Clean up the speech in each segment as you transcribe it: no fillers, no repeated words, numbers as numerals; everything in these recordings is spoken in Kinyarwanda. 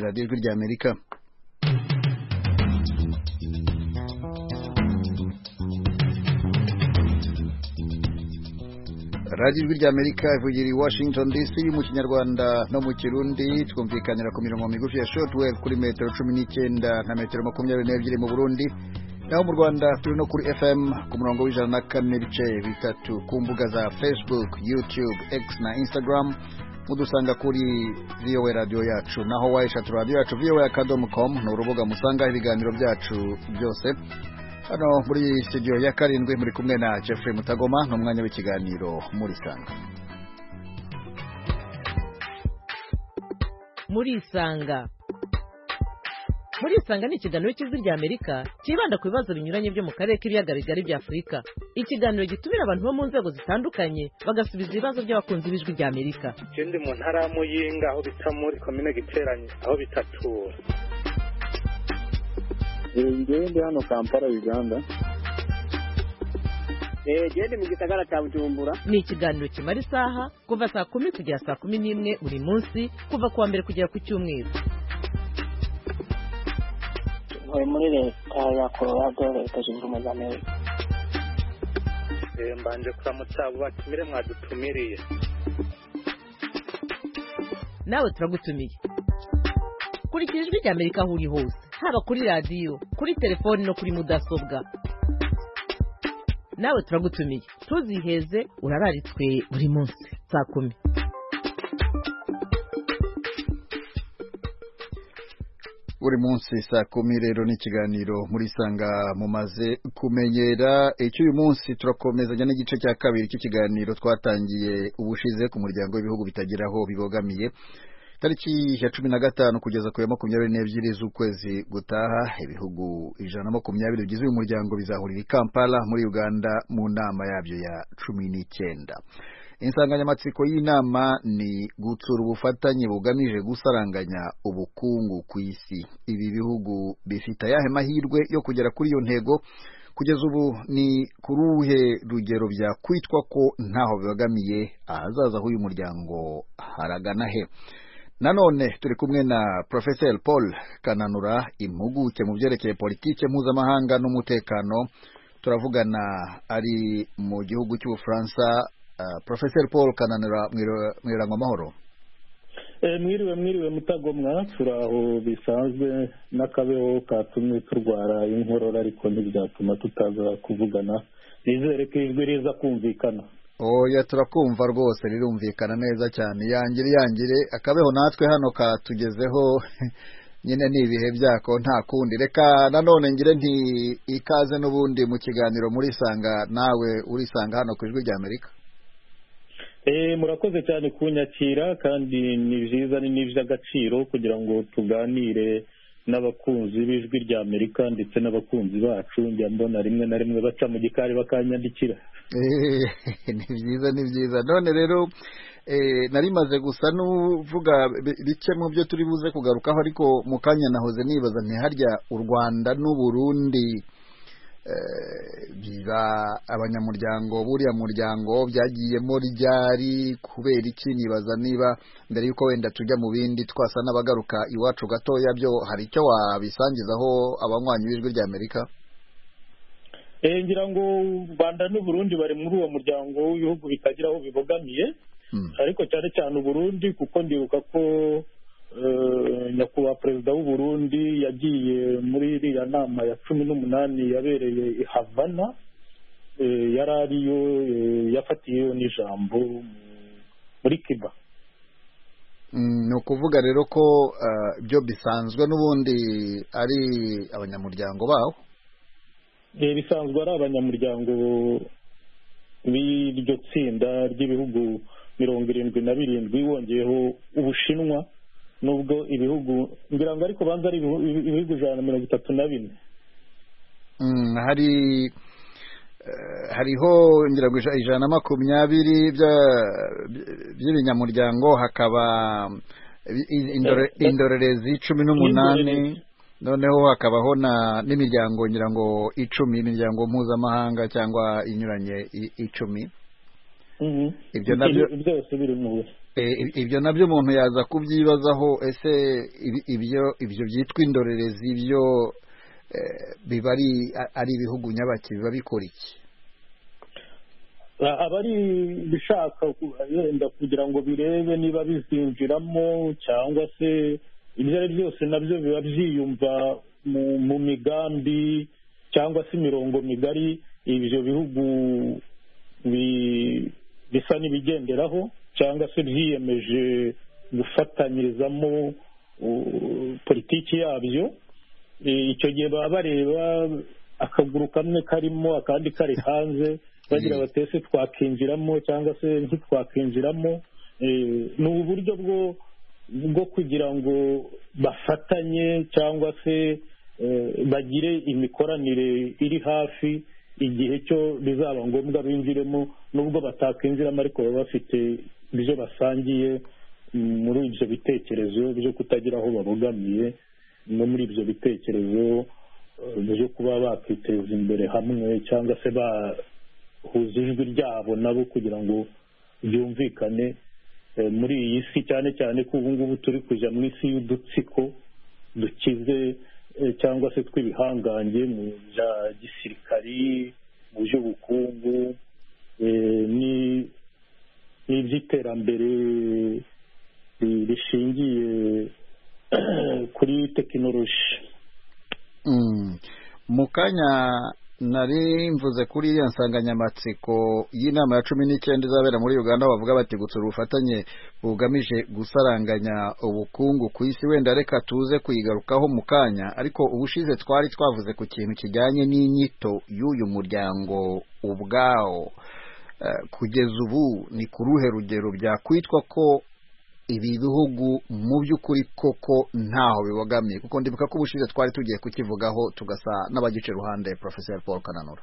radiyo ijwi ry'Amerika. radiyo ijwi ry'Amerika ivugira i Washington DC mu kinyarwanda no mu kirundi, twumvikanira ku mirongo migufi ya shortwave kuri metero 19 na metero 22 mu Burundi, naho mu Rwanda turi no kuri FM ku murongo w'104.3 ku mbuga za Facebook, YouTube, X na Instagram. Mudusanga kuri VOA radio yacu, naho wayishatu radio yacu voa.com no urubuga musanga ibiganiro byacu byose. Hano muri studio ya karindwi muri kumwe na Jeffrey Mutagoma n'umwanya w'ikiganiro muri Sanga. Muri Sanga ni ikiganiro cy'Ijwi ry'Amerika kibanda ku bibazo binyuranye byo mu karere k'ibiyaga bigari bya Afurika. Ikiganiro gitumira abantu bo mu nzego zitandukanye bagasubiza ibibazo by'abakunzi b'Ijwi ry'Amerika. Ikindi mu ntara ya Muyinga aho bita muri komine Giteranye aho bitatura. Ngende hano Kampala Uganda. Gende mu gisagara cya Bujumbura. Ni ikiganiro kimara isaha kuva saa 10 kugera saa 11 buri munsi kuva kuwa mbere kugera ku cyumweru. Muri leta ya Colorado, leta zunze ubumwe za Amerika. Mbanje kuramutsa abo batumire mwadutumiriye. Nawe turagutumiye. Kurikira Ijwi ry'Amerika aho uri hose, haba kuri radio, kuri telefoni no kuri mudasobwa. Nawe turagutumiye. Tuziheze urararitswe buri munsi saa 10. Buri munsi saa 10 rero ni ikiganiro muri Sanga mumaze kumenyera. Uyu munsi turakomezanya n'igice cya kabiri cy'ikiganiro twatangiye ubushize ku muryango w'ibihugu bitagiraho bibogamiye. Tariki ya 15 kugeza ku ya 22 z'ukwezi gutaha, ibihugu 120 bigize uyu muryango bizahurira i Kampala muri Uganda mu nama yabyo ya 19. Insanganyamatsiko y'inama ni gutsura ubufatanye bugamije gusaranganya ubukungu ku isi. Ibi bihugu bifite ayahe mahirwe yo kugera kuri iyo ntego? Kugeza ubu ni kuruhe rugero bya kwitwa ko ntaho bibagamiye? Ahazaza h'uyu muryango haragana he? Nanone turi kumwe na Professor Paul Kananura, impuguke mu byerekeye politike mpuzamahanga n'umutekano. Turavugana ari mu gihugu cy'Ubufaransa. Professor Paul Kananura, mwirangwa amahoro. Mwiriwe Mutagomwa, turaho bisanzwe n'akabeho katumye turwara inkorora, ariko ntibyatuma tutaza kuvugana. Nizere ko ijwi riza kumvikana. Oya, turakumva rwose, rirumvikana neza cyane. Yangire akabeho natwe hano katugezeho nyine ni ibihe byako nta kundi. Reka nanone ngire nti ikaze n'ubundi mu kiganiro muri Sanga, nawe urisanga hano ku Ijwi ry'Amerika. Murakoze cyane kunyakira, kandi ni byiza ni n'iby'agaciro kugira ngo tuganire n'abakunzi b'Ijwi ry'Amerika ndetse n'abakunzi bacu. Njya mbona rimwe na rimwe baca mu gikari bakanyandikira. Ni byiza. None rero narimaze gusa n'uvuga bike mu byo turi buze kugarukaho, ariko mu kanya nahoze nibaza ntiharya u Rwanda n'u Burundi biba abanyamuryango buriya muryango byagiyemo ryari, kubera iki? Nibaza niba mbere yuko wenda tujya mu bindi twasa n'abagaruka iwacu gatoya, byo hari icyo wabisangizaho abanywanyi b'Ijwi ry'Amerika? Ngira ngo u Rwanda n'u Burundi bari muri uwo muryango w'ibihugu bitagiraho bibogamiye, ariko cyane cyane u Burundi, kuko ndibuka ko nyakubahwa perezida w'u Burundi yagiye muri iriya nama ya 18 yabereye i Havana, yari ariyo yafatiyeyo n'ijambo muri Cuba. Ni ukuvuga rero ko byo bisanzwe n'ubundi ari abanyamuryango bawo? Bisanzwe ari abanyamuryango b'iryo tsinda ry'ibihugu 77 wongeyeho Ubushinwa, nubwo ibihugu ngira ngo ariko banza ari ibihugu 134. Hariho ngira ngo 120 by'ibinyamuryango, hakaba indorerezi 18, noneho hakabaho n'imiryango ngira ngo 10, imiryango mpuzamahanga cyangwa inyuranye 10. Ibyo nabyo byose biri mu ibyo nabyo umuntu yaza kubyibazaho, ese ibyo byitwa indorerezi ibyo biba ari ibihugu nyabaki, biba bikora iki? abari bishaka yenda kugira ngo birebe niba bizinjiramo cyangwa se ibyo ari byose nabyo biba byiyumva mu migambi cyangwa se imirongo migari ibyo bihugu bisa n'ibigenderaho cyangwa se byiyemeje gufatanyirizamo politiki yabyo. Icyo gihe baba bareba akaguru kamwe karimo akandi kari hanze, bagira batese twakinjiramo cyangwa se ntitwakinjiramo. ni uburyo bwo kugira ngo bafatanye cyangwa se bagire imikoranire iri hafi igihe cyo bizaba ngombwa binjiremo, nubwo batakinjiramo ariko baba bafite ibyo basangiye muri ibyo bitekerezo byo kutagira aho babogamiye, no muri ibyo bitekerezo byo kuba bakiteza imbere hamwe cyangwa se bahuza ijwi ryabo nabo kugira ngo byumvikane muri iyi si, cyane cyane ko ubu ngubu turi kujya mu isi y'udutsiko dukize cyangwa se tw'ibihangange mu bya gisirikari, mu by'ubukungu n'iby'iterambere rishingiye kuri tekinoloji. Mu kanya nari mvuze kuri iyo nsanganyamatsiko y'inama ya 19 izabera muri Uganda, bavuga bati gutsura ubufatanye bugamije gusaranganya ubukungu ku isi. Wenda reka tuze kuyigarukaho mu kanya, ariko ubushize twari twavuze ku kintu kijyanye n'inyito y'uyu muryango ubwawo. Kugeza ubu ni ku ruhe rugero byakwitwa ko ibi bihugu mu by'ukuri koko ntaho bibogamiye? Kuko ndibuka ko ubushize twari tugiye kukivugaho tugasa n'abagice ruhande. Professor Paul Kananura,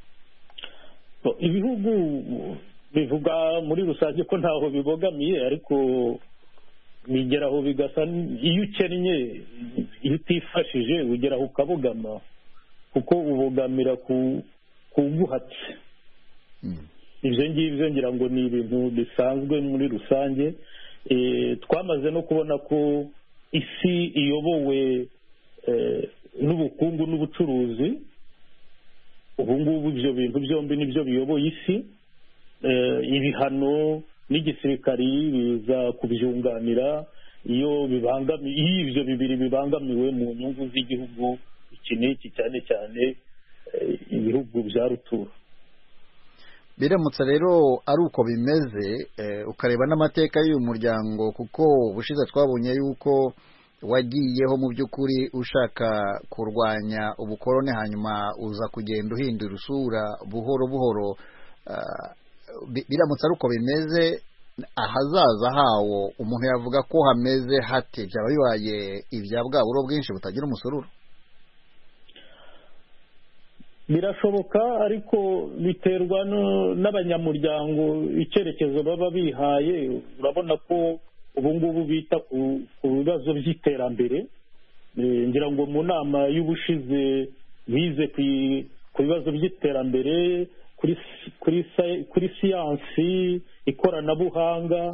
ibihugu bivuga muri rusange ko ntaho bibogamiye, ariko bigeraho bigasa, iyo ukennye, iyo utifashije ugeraho ukabogama, kuko ubogamira ku guhatse. Ibyo ngibyo ngira ngo ni ibintu bisanzwe muri rusange. Twamaze no kubona ko isi iyobowe n'ubukungu n'ubucuruzi. Ubu ngubu ibyo bintu byombi nibyo biyoboye isi. Ibihano n'igisirikari biza kubyunganira iyo ibyo bibiri bibangamiwe mu nyungu z'igihugu iki n'iki, cyane cyane ibihugu bya rutura. Biramutse rero ari uko bimeze, ukareba n'amateka y'uyu muryango, kuko ubushize twabonye yuko wagiyeho mu by'ukuri ushaka kurwanya ubukoroni, hanyuma uza kugenda uhindura usura buhoro buhoro. Biramutse ari uko bimeze, ahazaza hawo umuntu yavuga ko hameze hate? Byaba bibaye ibya bwaburo bwinshi butagira umusururu? Birashoboka, ariko biterwa n'abanyamuryango icyerekezo baba bihaye. Urabona ko ubu ngubu bita ku bibazo by'iterambere. Ngira ngo mu nama y'ubushize bize ku bibazo by'iterambere, kuri siyansi, ikoranabuhanga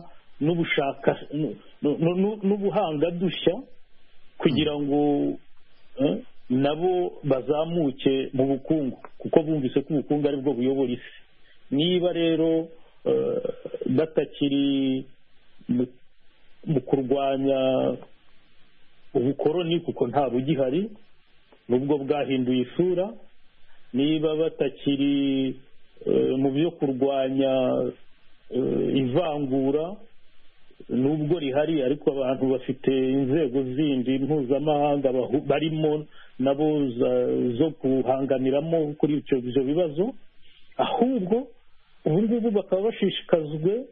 n'ubuhanga dushya, kugira ngo nabo bazamuke mu bukungu, kuko bumvise ko ubukungu ari bwo buyobora isi. Niba rero batakiri mu kurwanya ubukoroni, kuko nta bugihari nubwo bwahinduye isura, niba batakiri mu byo kurwanya ivangura nubwo rihari, ariko abantu bafite inzego zindi mpuzamahanga barimo nabo zo guhanganiramo kuri ibyo bibazo. Ahubwo ubu ngubu bakaba bashishikajwe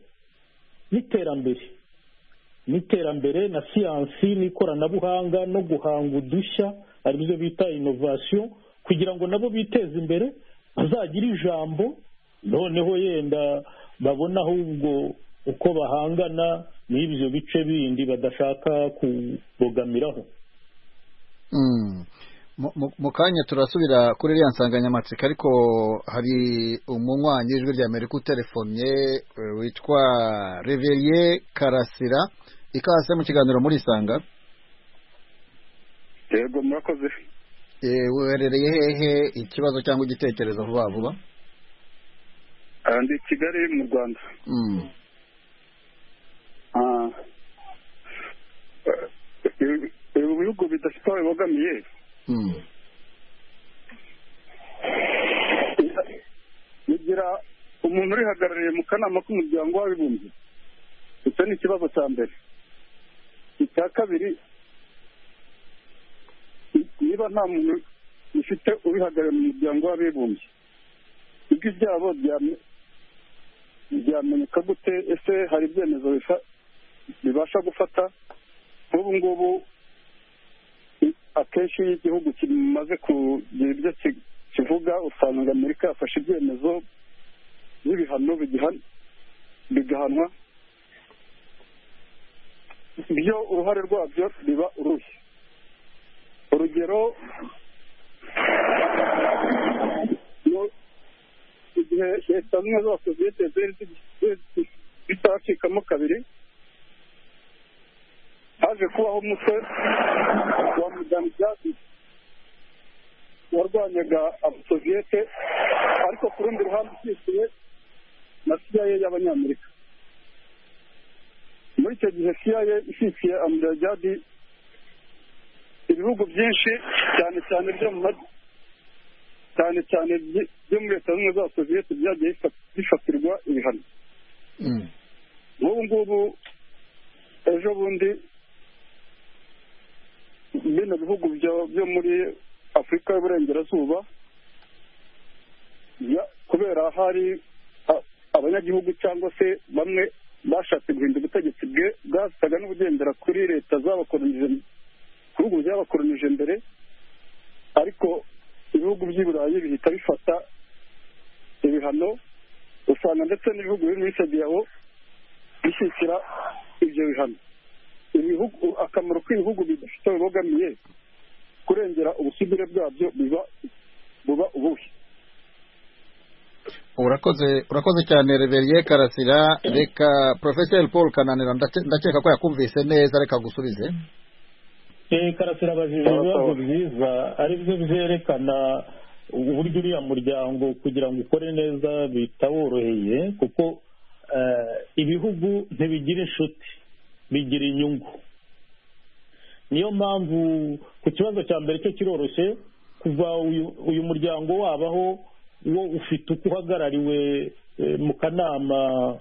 n'iterambere na siyansi n'ikoranabuhanga no guhanga udushya, aribyo bita inovasiyo, kugira ngo nabo biteze imbere, bazagire ijambo, noneho yenda babona ahubwo uko bahangana n'ibyo bice bindi badashaka kubogamiraho. mu kanya turasubira kuri iriya nsanganyamatsiko ariko hari umunywanyi w'ijwi rya Amerika utelefonnye witwa Reverie Karasira ikaze mu kiganiro muri Sanga. Yego murakoze. Uherereye hehe, ikibazo cyangwa igitekerezo vuba vuba? Ndi Kigali mu Rwanda. Ibihugu bidafite aho bibogamiye bigira umuntu urihagarariye mu kanama k'umuryango w'abibumbye. Icyo ni ikibazo cya mbere. Icya kabiri, niba nta muntu ufite ubihagarariye mu muryango w'abibumbye, ibyo byabo byamenyeka gute? Ese hari ibyemezo bibasha gufata? nk'ubu ngubu akenshi iyo igihugu kimaze kugira ibyo kivuga, usanga Amerika yafashe ibyemezo n'ibihano bigahanwa, byo uruhare rwabyo biba uruhe? Urugero, igihe leta zimwe z'abasoviyete zitacikamo kabiri, haje kubaho umutwe wa Mudamijadi warwanyaga abasoviyete, ariko ku rundi ruhande ushyigikiwe na CIA y'abanyamerika. Muri icyo gihe CIA ishyigikiye Mudamijadi, ibihugu byinshi cyane cyane byo muri leta zimwe z'abasoviyete byagiye bifatirwa ibihano. Nk'ubu ngubu ejo bundi bino bihugu byo muri Afurika y'Uburengerazuba, kubera hari abanyagihugu cyangwa se bamwe bashatse guhindura ubutegetsi bwasaga n'ubugendera kuri leta z'abakolonije, ku bihugu by'abakolonije mbere, ariko ibihugu by'i Burayi bihita bifata ibihano. Usanga ndetse n'ibihugu biri muri CEDEAO bishyigikira ibyo bihano. Akamaro k'ibihugu bidafite aho bibogamiye kurengera ubusugire bwabyo buba ubuhe? urakoze cyane Reverie Karasira. Reka Professor Paul Kananira ndakeka ko yakumvise neza, reka gusubize. Karasira abajije ibibazo byiza ari byo byerekana uburyo uriya muryango kugira ngo ukore neza bitaworoheye, kuko ibihugu ntibigira inshuti, bigira inyungu. Niyo mpamvu ku kibazo cya mbere cyo kiroroshye, kuva uyu muryango wabaho wo ufite uko uhagarariwe mu kanama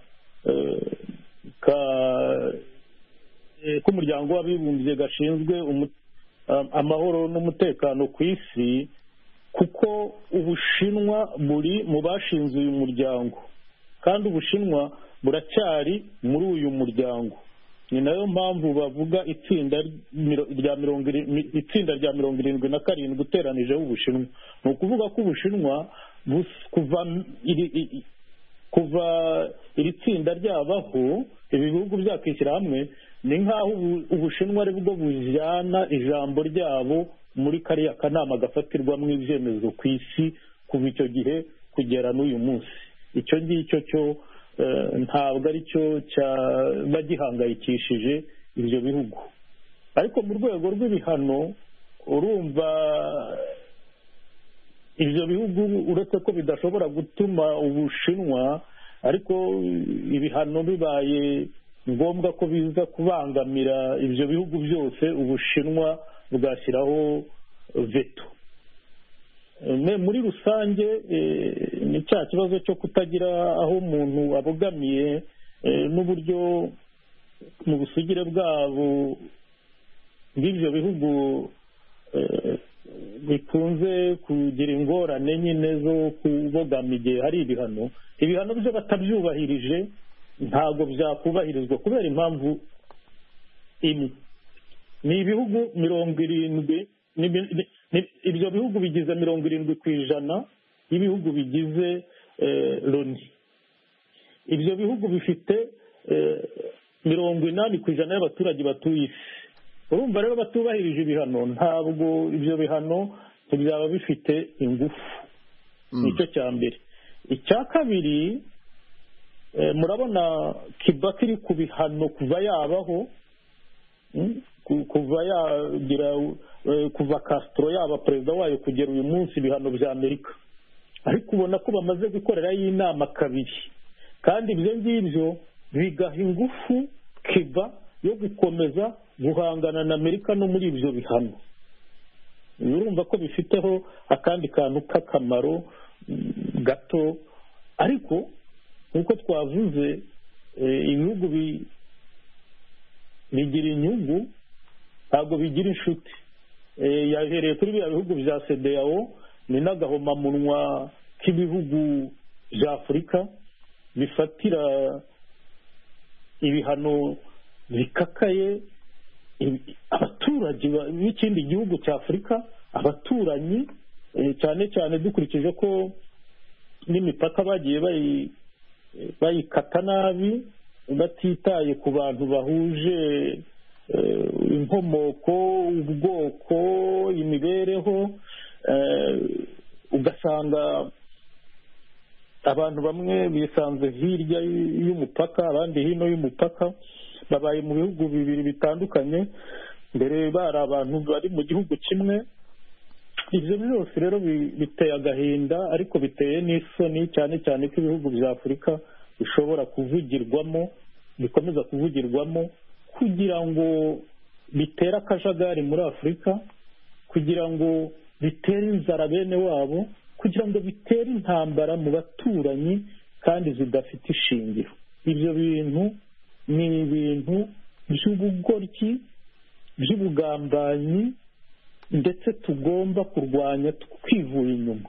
k'umuryango w'abibumbye gashinzwe amahoro n'umutekano ku isi, kuko Ubushinwa buri mu bashinze uyu muryango kandi Ubushinwa buracyari muri uyu muryango. Ni nayo mpamvu bavuga itsinda rya 77 uteranijeho Ubushinwa. Ni ukuvuga ko Ubushinwa kuva iri tsinda ryabaho, ibi bihugu byakwishyira hamwe, ni nk'aho Ubushinwa ari bwo bujyana ijambo ryabo muri kariya kanama gafatirwamo ibyemezo ku isi kuva icyo gihe kugera n'uyu munsi. Icyo ngicyo cyo ntabwo ari cyo cyaba gihangayikishije ibyo bihugu. Ariko mu rwego rw'ibihano, urumva ibyo bihugu uretse ko bidashobora gutuma Ubushinwa, ariko ibihano bibaye ngombwa ko biza kubangamira ibyo bihugu byose, Ubushinwa bwashyiraho veto. Muri rusange ni cya kibazo cyo kutagira aho umuntu abogamiye, n'uburyo mu busugire bwabo bw'ibyo bihugu bikunze kugira ingorane nyine zo kubogama igihe hari ibihano byo batabyubahirije ntabwo byakubahirizwa kubera impamvu imwe. Ni ibihugu 70, ibyo bihugu bigize 70% y'ibihugu bigize Loni. Ibyo bihugu bifite 80% y'abaturage batuye isi. urumva rero batubahirije ibihano, ntabwo ibyo bihano byaba bifite ingufu. Nicyo cya mbere. Icya kabiri, murabona Cuba kiri ku bihano kuva yabaho, kuva Castro yaba perezida wayo kugera uyu munsi, ibihano bya Amerika. Ariko ubona ko bamaze gukoreraho inama kabiri, kandi ibyo ngibyo bigaha ingufu Cuba yo gukomeza guhangana na Amerika no muri ibyo bihano. Urumva ko bifiteho akandi kantu k'akamaro gato, ariko nk'uko twavuze ibihugu bigira inyungu ntabwo bigira inshuti. Yahereye kuri biriya bihugu bya CEDEAO, ni n'agahomamunwa k'ibihugu bya Afurika bifatira ibihano bikakaye abaturage b'ikindi gihugu cya Afurika, abaturanyi, cyane cyane dukurikije ko n'imipaka bagiye bayikata nabi batitaye ku bantu bahuje inkomoko, ubwoko, imibereho. Ugasanga abantu bamwe bisanze hirya y'umupaka, abandi hino y'umupaka, babaye mu bihugu bibiri bitandukanye, mbere bari abantu bari mu gihugu kimwe. Ibyo byose rero biteye agahinda, ariko biteye n'isoni, cyane cyane ko ibihugu bya Afurika bishobora kuvugirwamo, bikomeza kuvugirwamo, kugira ngo bitere akajagari muri Afurika, kugira ngo bitere inzara bene wabo, kugira ngo bitere intambara mu baturanyi kandi zidafite ishingiro. Ibyo bintu ni ibintu by'ubugoryi, by'ubugambanyi, ndetse tugomba kurwanya twivuye inyuma.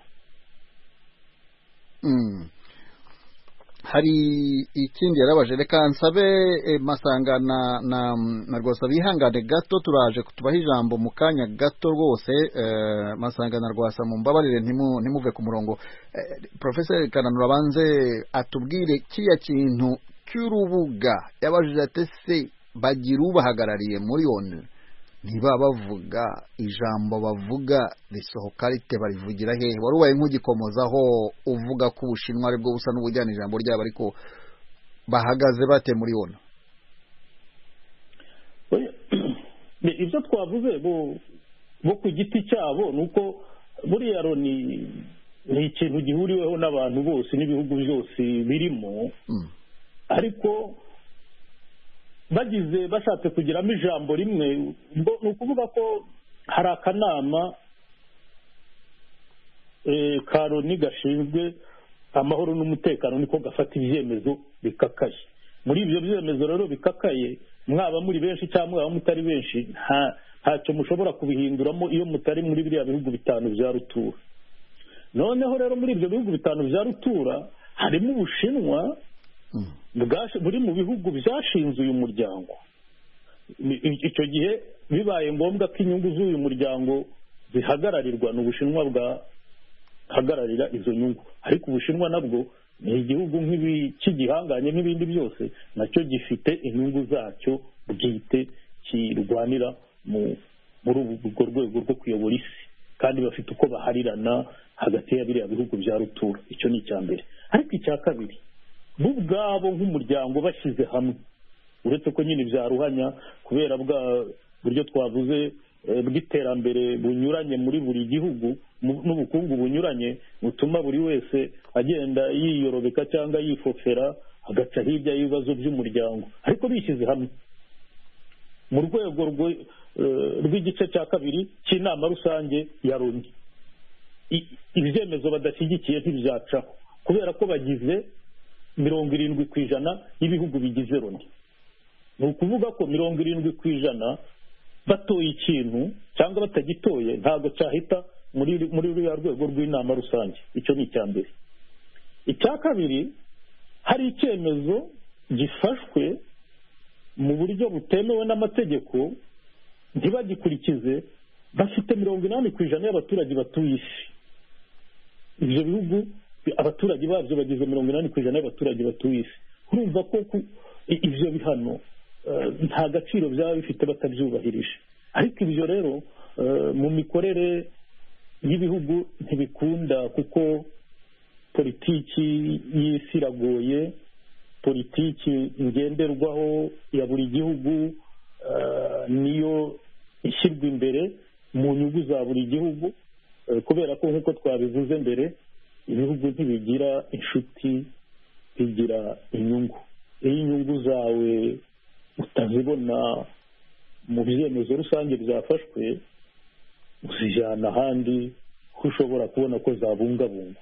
Hari ikindi yarabaje, reka nsabe Masanga na Rwasa bihangane gato, turaje kutubaha ijambo mu kanya gato rwose. Masanga na Rwasa mumbabarire ntimuve ku murongo. Professor Kananura banze atubwire kiriya kintu cy'urubuga. Yabajije ati se bagira ubahagarariye muri ONU, niba bavuga ijambo bavuga risohoka rite, barivugira hehe? Wari ubaye nk'ugikomozaho uvuga ko Ubushinwa aribwo busa n'ubujyana ijambo ryabo, ariko bahagaze bate muri ONU? Ibyo twavuze bo ku giti cyabo ni uko buriya ni ikintu gihuriweho n'abantu bose n'ibihugu byose birimo, ariko bashatse kugiramo ijambo rimwe, ni ukuvuga ko hari akanama ka Loni gashinzwe amahoro n'umutekano, niko gafata ibyemezo bikakaye. Muri ibyo byemezo rero bikakaye, mwaba muri benshi cyangwa mwaba mutari benshi, ntacyo mushobora kubihinduramo iyo mutari muri biriya bihugu bitanu bya rutura. Noneho rero muri ibyo bihugu bitanu bya rutura harimo Ubushinwa buri mu bihugu byashinze uyu muryango. Icyo gihe bibaye ngombwa ko inyungu z'uyu muryango zihagararirwa, ni Ubushinwa bwahagararira izo nyungu. Ariko Ubushinwa nabwo ni igihugu cy'igihanganye nk'ibindi byose, nacyo gifite inyungu zacyo bwite kirwanira muri urwo rwego rwo kuyobora isi, kandi bafite uko baharirana hagati ya biriya bihugu bya rutura. Icyo ni icya mbere. Ariko icya kabiri, bo ubwabo nk'umuryango bashyize hamwe, uretse ko nyine byaruhanya kubera bwa buryo twavuze bw'iterambere bunyuranye muri buri gihugu n'ubukungu bunyuranye, butuma buri wese agenda yiyorobeka cyangwa yifofera agaca hirya y'ibibazo by'umuryango. Ariko bishyize hamwe mu rwego rw'igice cya kabiri cy'inama rusange ya Loni, ibyemezo badashyigikiye ntibyacaho, kubera ko bagize 70% y'ibihugu bigize Loni. Ni ukuvuga ko 70% batoye ikintu cyangwa batagitoye ntabwo cyahita muri ruriya rwego rw'inama rusange. Icyo ni icya mbere. Icya kabiri, hari icyemezo gifashwe mu buryo butemewe n'amategeko ntibagikurikize, bafite 80% y'abaturage batuye isi. Ibyo bihugu abaturage babyo bagize 80% y'abaturage batuye isi. Urumva ko ibyo bihano nta gaciro byaba bifite batabyubahirije. Ariko ibyo rero mu mikorere y'ibihugu ntibikunda, kuko politiki y'isi iragoye, politiki ngenderwaho ya buri gihugu niyo ishyirwa imbere mu nyungu za buri gihugu, kubera ko nk'uko twabivuze mbere, ibihugu ntibigira inshuti, bigira inyungu. Iyo inyungu zawe utazibona mu byemezo rusange byafashwe, uzijyana ahandi ho ushobora kubona ko zabungabungwa.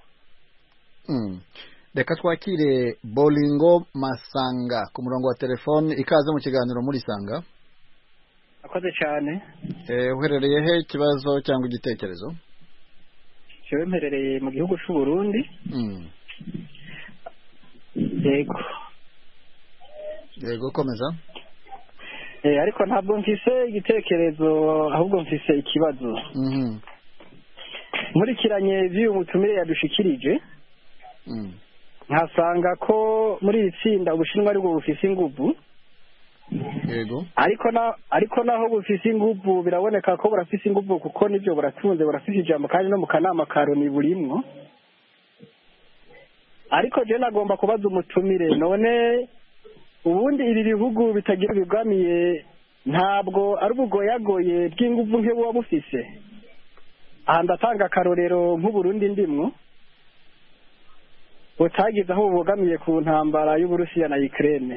Reka twakire Bolingo Masanga ku murongo wa telefone. Ikaze mu kiganiro muri Sanga. akoze cyane. Uherereye he, ikibazo cyangwa igitekerezo? Jewe mperereye mu gihugu cy'u Burundi. Yego komeza. Ariko ntabwo mfise igitekerezo, ahubwo mfise ikibazo. Nkurikiranye vy'uyu mutumire yadushikirije, nkasanga ko muri iri tsinda Ubushinwa aribwo bufise inguvu. Yego. Ariko naho bufise inguvu, biraboneka ko burafise inguvu kuko nivyo buratunze, burafise ijambo kandi no mu kanama ka Loni burimwo. Ariko je nagomba kubaza umutumire, none ubundi ibi bihugu bitagira bigamiye ntabwo ari ubugoyagoye bw'inguvu nke buba bufise? Aha ndatanga akarorero nk'Uburundi ndimwo, butagize aho bubogamiye ku ntambara y'Uburusiya na Ukraine.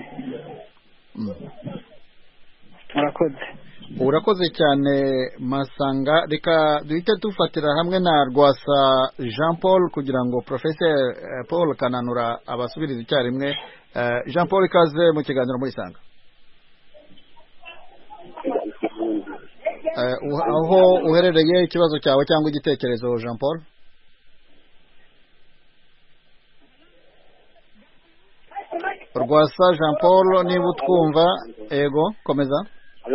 Urakoze cyane Masanga. Reka duhite dufatira hamwe na Rwasa Jean Paul kugira ngo Professor Paul Kananura abasubirize icyarimwe. Jean Paul, ikaze mu kiganiro muri Sanga. Aho uherereye, ikibazo cyawe cyangwa igitekerezo Jean Paul? Rwasa Jean Paul, niba utwumva, ego komeza.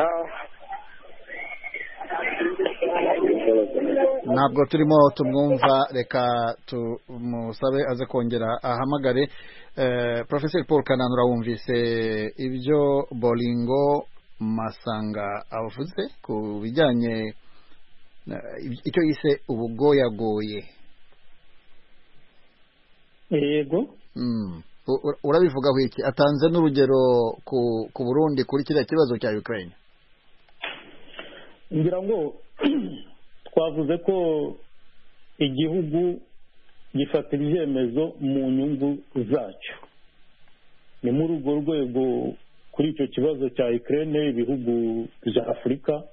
Ntabwo turimo tumwumva, reka tumusabe aze kongera ahamagare. Professor Paul Kananura, wumvise ibyo Bolingo Masanga avuze ku bijyanye icyo yise ubugoyagoye? Yego. Urabivugaho iki? Atanze n'urugero ku Burundi kuri kiriya kibazo cya Ukraine. Ngira ngo twavuze ko igihugu gifata ibyemezo mu nyungu zacyo. Ni muri urwo rwego kuri icyo kibazo cya Ukraine ibihugu bya Afurika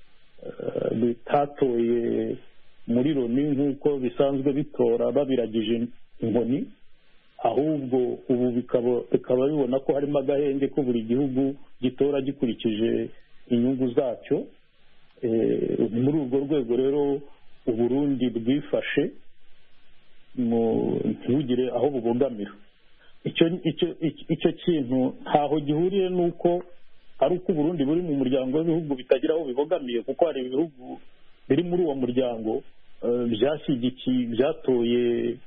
bitatoye muri Loni nk'uko bisanzwe bitora babiragije inkoni, ahubwo ubu bikaba bibona ko harimo agahenge ko buri gihugu gitora gikurikije inyungu zacyo. Muri urwo rwego rero Uburundi bwifashe ntibugire aho bubogamira. Icyo kintu ntaho gihuriye n'uko ari uko Uburundi buri mu muryango w'ibihugu bitagira aho bibogamiye, kuko hari ibihugu biri muri uwo muryango byashyigikiye, byatoye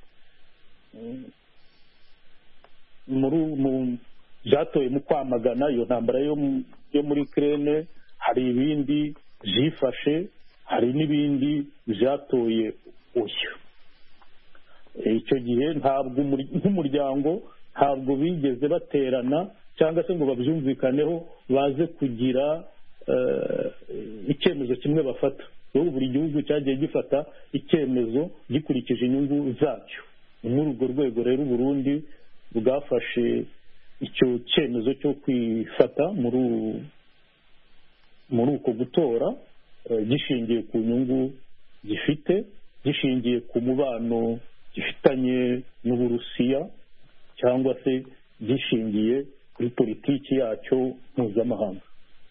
mu kwamagana iyo ntambara yo muri Ukraine. Hari ibindi byifashe, hari n'ibindi byatoye oya. Icyo gihe ntabwo nk'umuryango ntabwo bigeze baterana cyangwa se ngo babyumvikaneho baze kugira icyemezo kimwe bafata. Rero buri gihugu cyagiye gifata icyemezo gikurikije inyungu zacyo. Ni muri urwo rwego rero Burundi bwafashe icyo cyemezo cyo kwifata muri uko gutora, gishingiye ku nyungu gifite, gishingiye ku mubano gifitanye n'Uburusiya, cyangwa se gishingiye kuri politiki yacyo mpuzamahanga.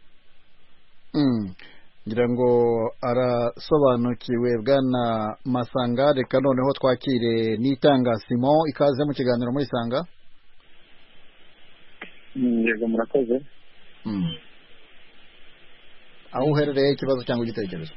ngira ngo arasobanukiwe Bwana Masanga. Reka noneho twakire Nitanga Simon, ikaze mu kiganiro muri Sanga. Yego murakoze. Aho uherereye, ikibazo cyangwa igitekerezo?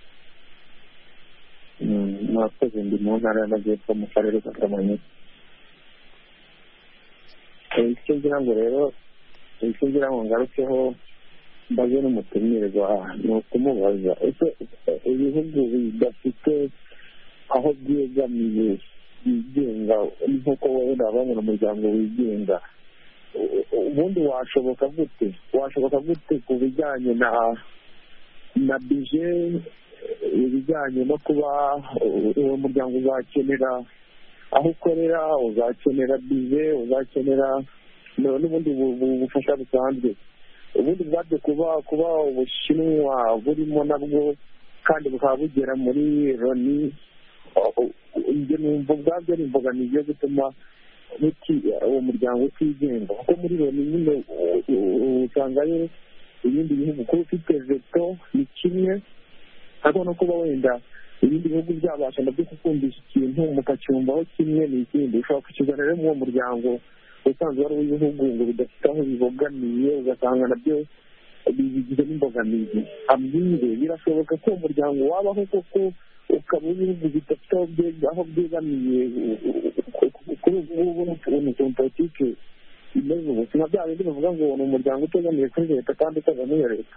Murakoze, ndi mu ntara y'Amajyepfo mu karere ka Kamonyi. Icyo ngira ngo rero icyo ngira ngo ngarukeho mbaze n'umutumirwa ni ukumubaza ese ibihugu bidafite aho byegamiye bigenga nk'uko wenda abanye umuryango wigenga ubundi washoboka gute ku bijyanye na bije ibijyanye no kuba uwo muryango uzakenera aho ukorera, uzakenera bije, uzakenera n'ubundi bufasha busanzwe. Ubundi bwabyo kuba Ubushinwa burimo nabwo kandi bukaba bugera muri Loni, ibyo numva ubwabyo ari imbogamizi yo gutuma uwo muryango utigenga, kuko muri Loni nyine usangayo ibindi bihugu kuba ufite veto ni kimwe, ariko no kuba wenda ibindi bihugu byabasha nabyo gukundisha ikintu mukacyumvaho kimwe ni ikindi. Ushobora kukizana rero muri uwo muryango usanzwe wari uw'ibihugu ngo bidafite aho bibogamiye, ugasanga nabyo bigize n'imbogamizi. Ambwire, birashoboka ko uwo muryango wabaho koko ukaba w'ibihugu bidafite aho byegamiye kuri ubu ngubu n'utuntu politike imeze ubu? Sina bya bindi bavuga ngo ni umuryango utegamiye kuri leta kandi utegamiye leta.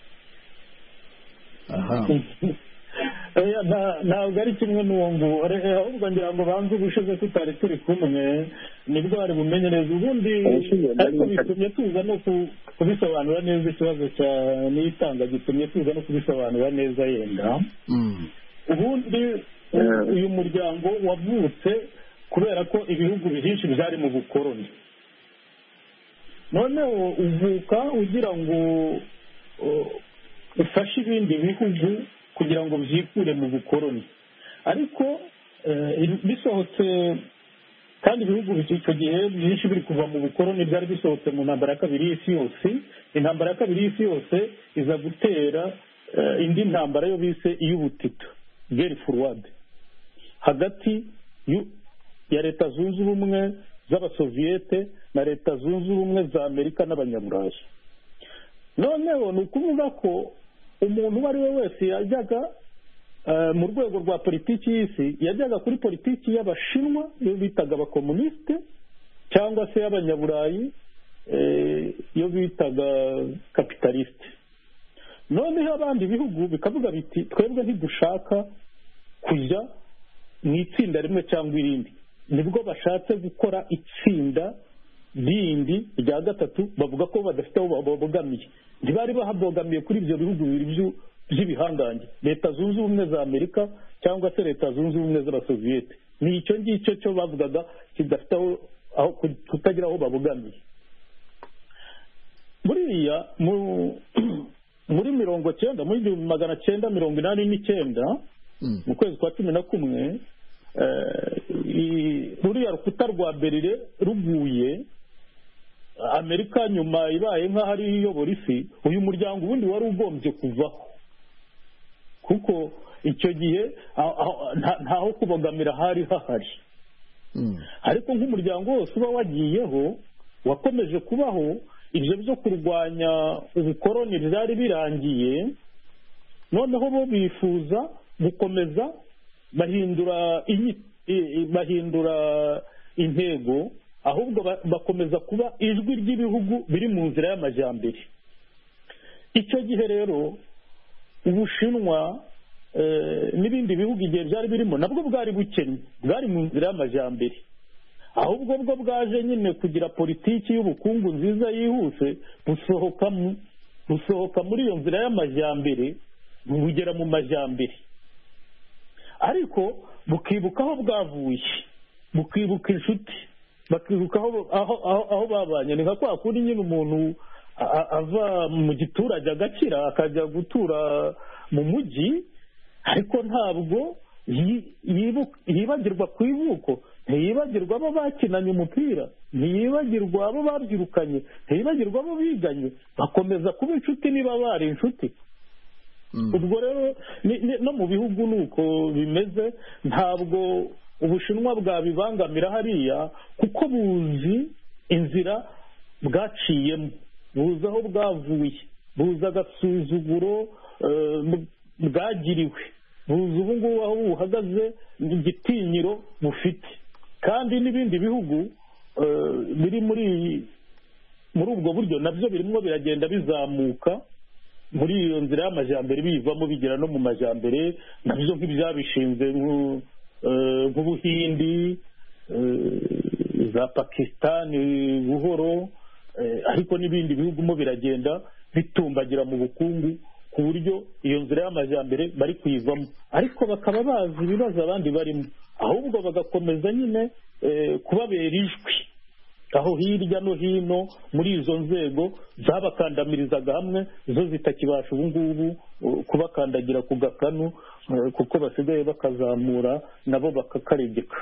Ntabwo ari kimwe n'uwo nguwo, ahubwo ngira ngo banze ubushize tutari turi kumwe nibwo hari bumenye neza. Ubundi ariko bitumye tuza no kubisobanura neza, ikibazo cya n'itanga gitumye tuza no kubisobanura neza. Yenda ubundi uyu muryango wavutse kubera ko ibihugu byinshi byari mu bukoroni, noneho uvuka ugira ngo ufashe ibindi bihugu kugira ngo byikure mu bukoroni, ariko bisohotse kandi ibihugu icyo gihe byinshi biri kuva mu bukoroni byari bisohotse mu ntambara ya kabiri y'isi yose. Intambara ya kabiri y'isi yose iza gutera indi ntambara yo bise iy'ubutita, geri furuwade, hagati ya leta zunze ubumwe z'abasoviyete na leta zunze ubumwe za Amerika n'abanyaburayi. Noneho ni ukuvuga ko umuntu uwo ari we wese yajyaga mu rwego rwa politiki y'isi, yajyaga kuri politiki y'abashinwa iyo bitaga abakomunisite, cyangwa se y'abanyaburayi iyo bitaga kapitalisite. noneho abandi bihugu bikavuga biti twebwe ntidushaka kujya mu itsinda rimwe cyangwa irindi. Nibwo bashatse gukora itsinda rindi rya gatatu, bavuga ko badafite aho babogamiye. Ntibari bahabogamiye kuri ibyo bihugu bibiri by'ibihangange, leta zunze ubumwe za Amerika cyangwa se leta zunze ubumwe z'abasoviyete. Ni icyo ngicyo cyo bavugaga kidafite aho kutagira aho babogamiye. Buriya muri 1900 muri 1989 mu kwezi kwa 11 ruriya rukuta rwa Berlin ruguye, Amerika nyuma ibaye nk'aho ari iyobora isi, uyu muryango ubundi wari ugombye kuvaho, kuko icyo gihe ntaho kubogamira hari hahari. Ariko nk'umuryango wose uba wagiyeho wakomeje kubaho, ibyo byo kurwanya ubukoroni byari birangiye, noneho bo bifuza gukomeza bahindura intego, ahubwo bakomeza kuba ijwi ry'ibihugu biri mu nzira y'amajyambere. Icyo gihe rero Ubushinwa n'ibindi bihugu igihe byari birimo nabwo bwari bukennye, bwari mu nzira y'amajyambere, ahubwo bwo bwaje nyine kugira politiki y'ubukungu nziza yihuse, busohoka muri iyo nzira y'amajyambere bugera mu majyambere, ariko bukibuka aho bwavuye, bukibuka inshuti, bakibuka aho babanye. Ni nka kwa kundi nyine umuntu ava mu giturage agakira akajya gutura mu mujyi, ariko ntabwo yibagirwa ku ivuko, ntiyibagirwa abo bakinanye umupira, ntiyibagirwa abo babyirukanye, ntiyibagirwa abo biganye, bakomeza kuba inshuti niba bari inshuti. Ubwo rero no mu bihugu ni uko bimeze, ntabwo Ubushinwa bwabibangamira hariya, kuko buzi inzira bwaciyemo, buzi aho bwavuye, buzi agasuzuguro bwagiriwe, buzi ubu ngubu aho buhagaze, igitinyiro bufite. Kandi n'ibindi bihugu biri muri muri ubwo buryo nabyo birimo biragenda bizamuka muri iyo nzira y'amajyambere bivamo bigera no mu majyambere, nabyo nk'ibyabishinze nk'ubuhindi, za pakisitani buhoro, ariko n'ibindi bihugu mo biragenda bitumbagira mu bukungu ku buryo iyo nzira y'amajyambere bari kuyivamo, ariko bakaba bazi ibibazo abandi barimo, ahubwo bagakomeza nyine kubabera ijwi aho hirya no hino muri izo nzego zabakandamirizaga hamwe, zo zitakibasha ubu ngubu kubakandagira ku gakanu, kuko basigaye bakazamura nabo bakakaregeka.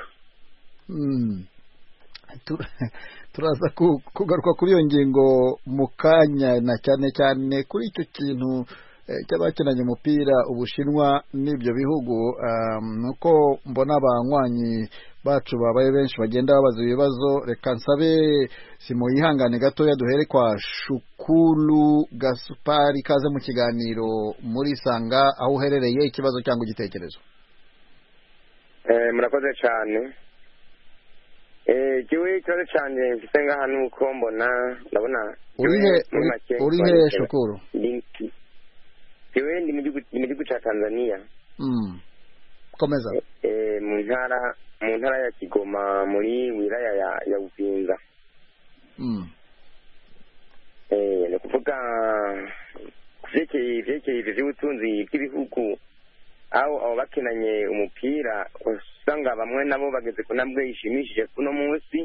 turaza kugaruka kuri iyo ngingo mu kanya, na cyane cyane kuri icyo kintu cy'abakinanye umupira Ubushinwa n'ibyo bihugu. nuko mbona abanywanyi bacu babaye benshi bagenda babaza ibibazo, reka nsabe simuyihangane gatoya duhere kwa Shukuru Gaspari, kaze mu kiganiro muri Sanga, aho uherereye, ikibazo cyangwa igitekerezo. Murakoze cyane. Jewe ikibazo cyane mfite ngaha nuko mbona ndabona urihe Shukuru? Jewe ndi mu gihugu cya Tanzania. Komeza. Mu ntara ya Kigoma, muri wilaya ya Uvinza. Ni kuvuga vyerekeye ivy'ubutunzi bw'ibihugu, abo bakinanye umupira usanga bamwe nabo bageze ku ntambwe ishimishije kuno munsi,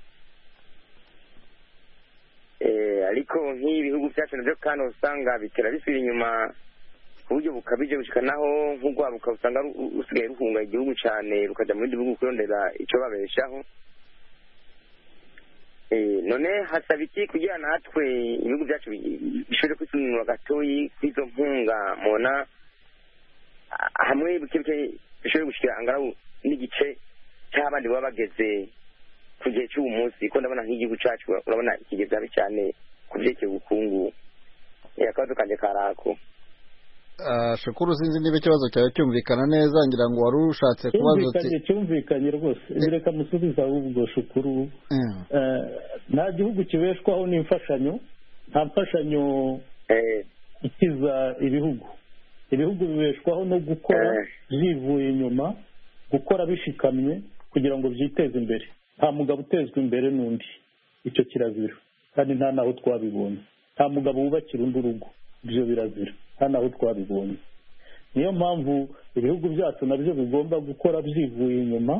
ariko nk'ibihugu byacu nabyo kandi usanga bitera bisubira inyuma ku buryo bukabije, bushikanaho nk'urwaruka usanga usigaye ruhunga igihugu cyane rukajya mu bindi bihugu kurondera icyo babeshaho. None hasaba iki kugira natwe ibihugu byacu bishobore kwisununura gatoyi kw'izo mpunga, mubona hamwe buke bishobore gushikira angaraho n'igice cy'abandi baba bageze ku gihe cy'uwo munsi, ko ndabona nk'igihugu cyacu urabona kigeze habi cyane ku byerekeye ubukungu. Akabazo kanjye karako. Shukuru, sinzi niba ikibazo cyawe cyumvikana neza, ngira ngo wari ushatse kubaza uti. Cyumvikanye rwose, reka musubiza ahubwo Shukuru. Nta gihugu kibeshwaho n'imfashanyo, nta mfashanyo ikiza ibihugu bibeshwaho no gukora byivuye inyuma, gukora bishikamye kugira ngo byiteze imbere. Nta mugabo utezwa imbere n'undi, icyo kirazira, kandi nta naho twabibonye. Nta mugabo wubakira undi urugo, ibyo birazira, nta naho twabibonye. Niyo mpamvu ibihugu byacu nabyo bigomba gukora byivuye inyuma,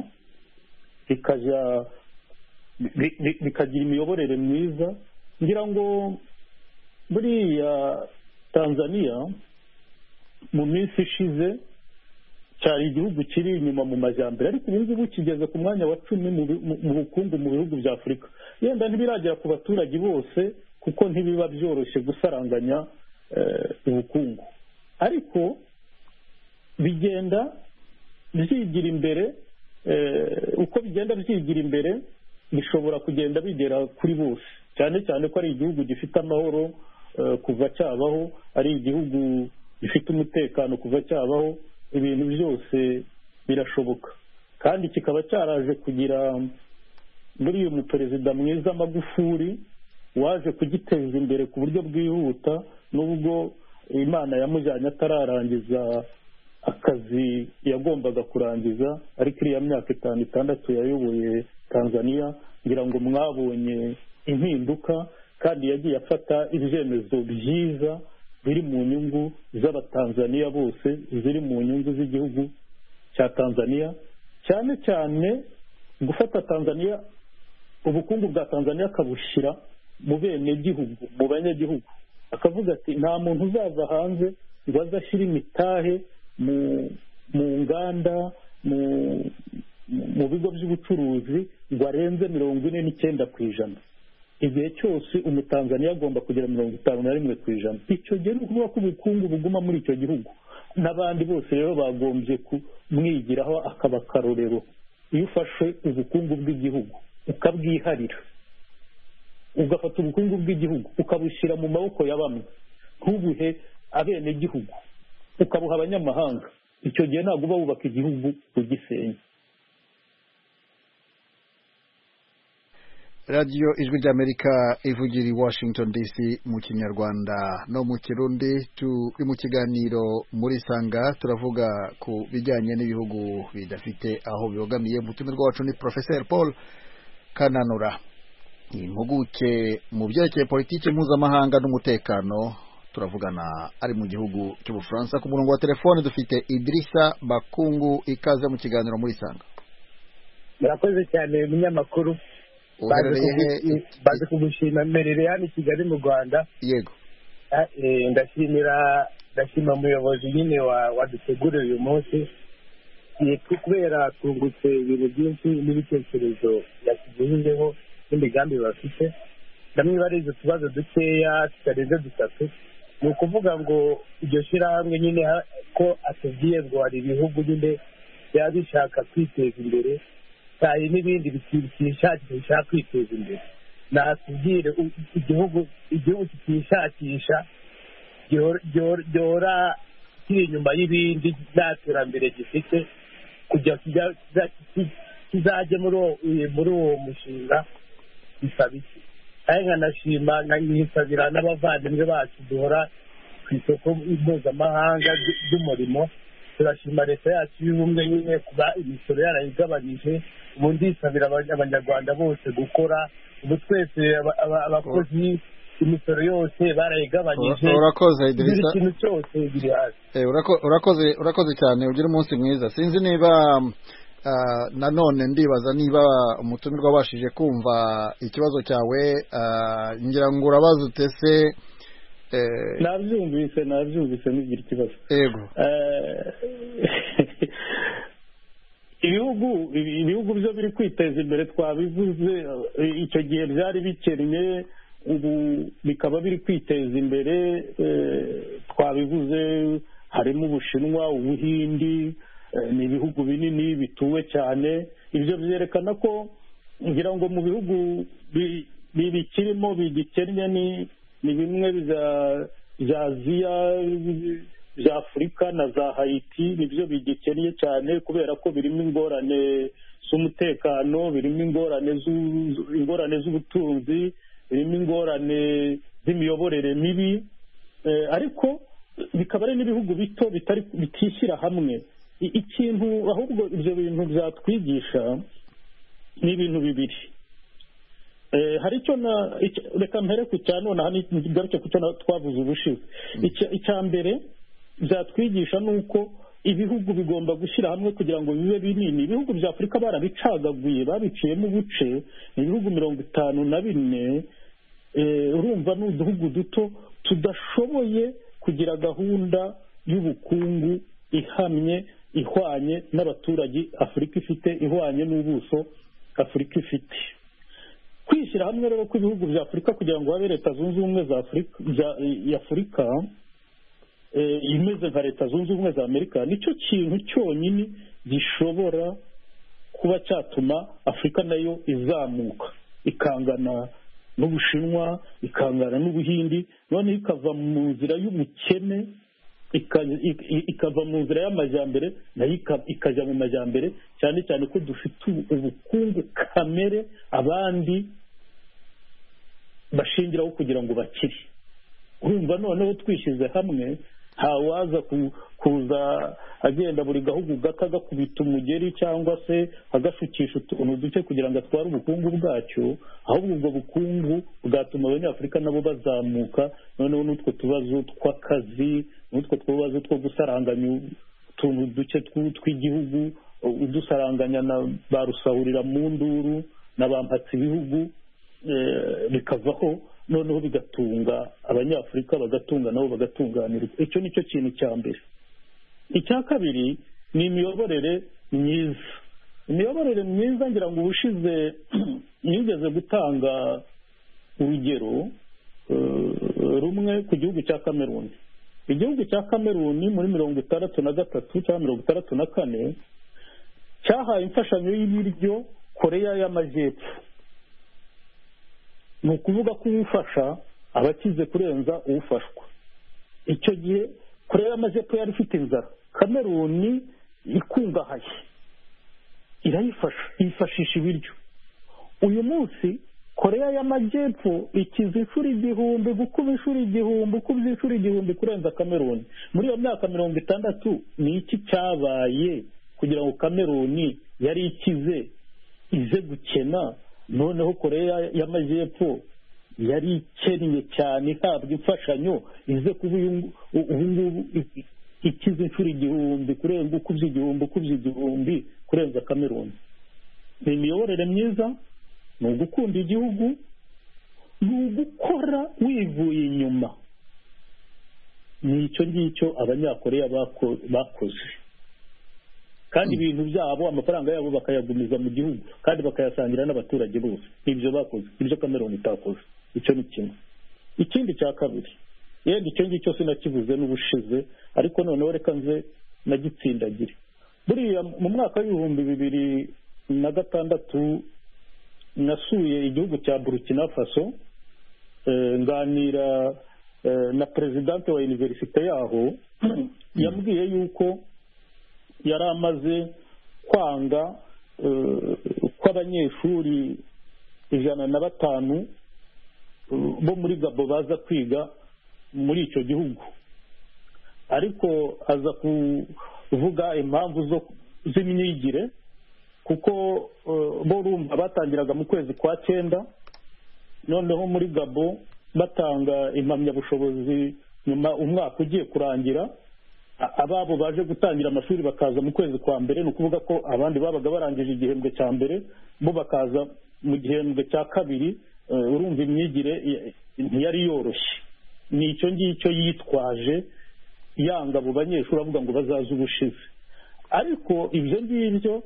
bikagira imiyoborere myiza. Ngira ngo buriya Tanzania mu minsi ishize cyari igihugu kiri inyuma mu majyambere, ariko ubu ngubu kigeze ku mwanya wa 10 mu bukungu mu bihugu bya Afurika. Yenda ntibiragera ku baturage bose kuko ntibiba byoroshye gusaranganya ubukungu, ariko bigenda byigira imbere. Uko bigenda byigira imbere bishobora kugenda bigera kuri bose, cyane cyane ko ari igihugu gifite amahoro kuva cyabaho, ari igihugu gifite umutekano kuva cyabaho. Ibintu byose birashoboka, kandi kikaba cyaraje kugira muri uyu muperezida mwiza Magufuli waje kugiteza imbere ku buryo bwihuta, nubwo Imana yamujyanye atararangiza akazi yagombaga kurangiza, ariko iriya myaka 5-6 yayoboye Tanzania ngira ngo mwabonye impinduka, kandi yagiye afata ibyemezo byiza biri mu nyungu z'abatanzaniya bose, ziri mu nyungu z'igihugu cya Tanzania, cyane cyane gufata Tanzania, ubukungu bwa Tanzania akabushyira mu bene gihugu, mu banyagihugu, akavuga ati nta muntu uzava hanze ngo azashyire imitahe mu nganda, mu bigo by'ubucuruzi ngo arenze 49%. Igihe cyose umutanzaniya agomba kugera 51%. Icyo gihe ni ukuvuga ko ubukungu buguma muri icyo gihugu, n'abandi bose rero bagombye kumwigiraho akaba akarorero. Iyo ufashe ubukungu bw'igihugu ukabwiharira, ugafata ubukungu bw'igihugu ukabushyira mu maboko ya bamwe, ntubuhe abenegihugu, ukabuha abanyamahanga, icyo gihe ntabwo uba wubaka igihugu ugisenya. radiyo ijwi ry'Amerika ivugira i Washington DC mu kinyarwanda no mu kirundi. turi mu kiganiro muri Sanga, turavuga ku bijyanye n'ibihugu bidafite aho bibogamiye. Umutumirwa wacu ni Professor Paul Kananura, impuguke mu byerekeye politiki mpuzamahanga n'umutekano. Turavugana ari mu gihugu cy'Ubufaransa. Ku murongo wa telefone dufite Idrissa Bakungu, ikaze mu kiganiro muri Sanga. murakoze cyane munyamakuru. baze kugushima mmerere hano i Kigali mu Rwanda. Yego. ndashima umuyobozi nyine waduteguriye uyu munsi, kubera twungutse ibintu byinshi n'ibitekerezo yatugejejeho n'imigambi bafite. ndamwibariza utubazo dukeya tutarenze 3. ni ukuvuga ngo iryo shyirahamwe nyine ko atubwiye ngo hari ibihugu nyine byaba bishaka kwiteza imbere, hari n'ibindi bishaka kwiteza imbere. natubwire igihugu kitishakisha gihora kiri inyuma y'ibindi nta terambere gifite, kujya kizajye muri uwo mushinga bisaba iki? kandi nkanashima nkisabira n'abavandimwe bacu duhora ku isoko mpuzamahanga ry'umurimo. turashima leta yacu y'ubumwe nyine kuba imisoro yarayigabanyije. ubu ndisabira abanyarwanda bose gukora. ubu twese abakozi imisoro yose barayigabanyije. urakoze Idrissa, buri kintu cyose biri hasi. urakoze cyane, ugira umunsi mwiza. sinzi niba nanone ndibaza niba umutumirwa wabashije kumva ikibazo cyawe. ngira ngo urabaza utese. nabyumvise ntigira ikibazo. Yego. ibihugu byo biri kwiteza imbere twabivuze, icyo gihe byari bikennye, ubu bikaba biri kwiteza imbere. twabivuze harimo Ubushinwa, Ubuhindi, ni ibihugu binini bituwe cyane. ibyo byerekana ko ngira ngo mu bihugu bikirimo bigikennye ni bimwe bya Aziya, bya Afurika na za Haiti, nibyo bigikennye cyane kubera ko birimo ingorane z'umutekano, birimo ingorane z'ubutunzi, birimo ingorane z'imiyoborere mibi, ariko bikaba ari n'ibihugu bito bitishyira hamwe. ikintu ahubwo ibyo bintu byatwigisha ni ibintu bibiri. hari icyo reka mpere ku cya none hano ngaruke ku cyo twavuze ubushize. icya mbere byatwigisha ni uko ibihugu bigomba gushyira hamwe kugira ngo bibe binini. ibihugu bya Afurika barabicagaguye, babiciyemo ubuce, ni ibihugu 54. urumva ni uduhugu duto tudashoboye kugira gahunda y'ubukungu ihamye ihwanye n'abaturage Afurika ifite, ihwanye n'ubuso Afurika ifite. kwishyira hamwe rero kw'ibihugu bya Afurika kugira ngo habe Leta Zunze Ubumwe ya Afurika imeze nka Leta Zunze Ubumwe za Amerika, nicyo kintu cyonyine gishobora kuba cyatuma Afurika nayo izamuka ikangana n'Ubushinwa, ikangana n'Ubuhindi, noneho ikava mu nzira y'ubukene ikava mu nzira y'amajyambere, nayo ikajya mu majyambere, cyane cyane ko dufite ubukungu kamere abandi bashingiraho kugira ngo bakire. urumva noneho twishyize hamwe, ntawaza kuza agenda buri gahugu gato agakubita umugeri cyangwa se agashukisha utuntu duke kugira ngo atware ubukungu bwacyo, ahubwo ubwo bukungu bwatuma abanyafurika nabo bazamuka. noneho n'utwo tubazo tw'akazi, n'utwo tubazo two gusaranganya utuntu duke tw'igihugu, udusaranganya na ba rusahurira mu nduru na ba mpatsi ibihugu, bikavaho, noneho bigatunga abanyafurika, bagatunga nabo bagatunganirwa. icyo nicyo kintu cya mbere. icya kabiri ni imiyoborere myiza. imiyoborere myiza ngira ngo ubushize nigeze gutanga urugero rumwe ku gihugu cya Kameruni. igihugu cya Kameruni muri 1963 cyangwa 1964 cyahaye imfashanyo y'ibiryo Koreya y'Amajyepfo. ni ukuvuga ko ufasha abakize kurenza ufashwa. icyo gihe Koreya y'Amajyepfo yari ifite inzara, Kameruni ikungahaye irayifasha, yifashisha ibiryo. uyu munsi koreya y'amajyepfo ikiza inshuro igihumbi gukuba inshuro igihumbi ukubye inshuro igihumbi kurenza kameruni. muri iyo myaka 60 ni iki cyabaye kugira ngo kameruni yari ikize ize gukena, noneho koreya y'amajyepfo yari ikennye cyane ihabwa imfashanyo ize kuba ubu ngubu ikize inshuro igihumbi kurenza ukubye igihumbi kurenza kameruni? ni imiyoborere myiza, ni ugukunda igihugu, ni ugukora wivuye inyuma. ni icyo ngicyo abanyakoreya bakoze, kandi ibintu byabo amafaranga yabo bakayagumiza mu gihugu kandi bakayasangira n'abaturage bose. Ibyo bakoze, ibyo kameruni itakoze. icyo ni kimwe. ikindi cya kabiri, yenda icyo ngicyo sinakivuze n'ubushize, ariko noneho reka nze nagitsindagire. buriya mu mwaka w'2006 nasuye igihugu cya Burkina Faso, nganira na perezidante wa universite yaho. yambwiye yuko yari amaze kwanga kw'abanyeshuri 105 bo muri Gabo baza kwiga muri icyo gihugu, ariko aza kuvuga impamvu z'imyigire, kuko bo urumva batangiraga mu kwezi kwa 9, noneho muri Gabo batanga impamyabushobozi nyuma umwaka ugiye kurangira. ababo baje gutangira amashuri bakaza mu kwezi kwa mbere, ni ukuvuga ko abandi babaga barangije igihembwe cya mbere bo bakaza mu gihembwe cya kabiri. urumva imyigire ntiyari yoroshye. ni icyo ngicyo yitwaje yanga abo banyeshuri avuga ngo bazaze ubushize, ariko ibyo ngibyo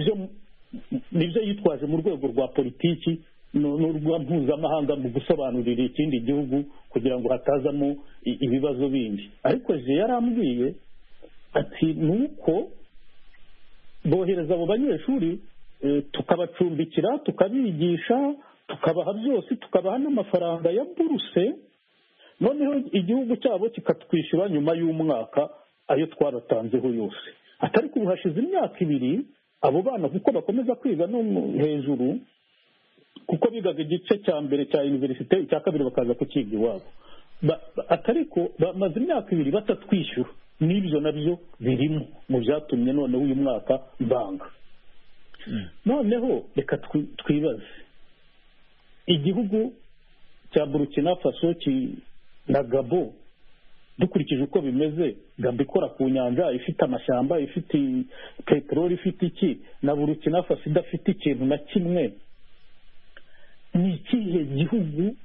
nibyo yitwaje mu rwego rwa politiki n'urwa mpuzamahanga mu gusobanurira ikindi gihugu kugira ngo hatazamo ibibazo bindi. ariko je yarambwiye ati nuko bohereza abo banyeshuri tukabacumbikira, tukabigisha, tukabaha byose, tukabaha n'amafaranga ya buruse, noneho igihugu cyabo kikatwishyura nyuma y'umwaka ayo twabatanzeho yose. atari ko hashize imyaka 2 abo bana kuko bakomeza kwiga no hejuru, kuko bigaga igice cya mbere cya universite, icya kabiri bakaza kukiga iwabo. atari ko bamaze imyaka 2 batatwishyura. n'ibyo nabyo birimo mu byatumye noneho uyu mwaka mbanga. noneho reka twibaze, igihugu cya Burkina Faso na Gabo dukurikije uko bimeze, Gabo ikora ku nyanja, ifite amashyamba, ifite peteroli, ifite iki, na Burkina Faso idafite ikintu na kimwe. ni ikihe gihugu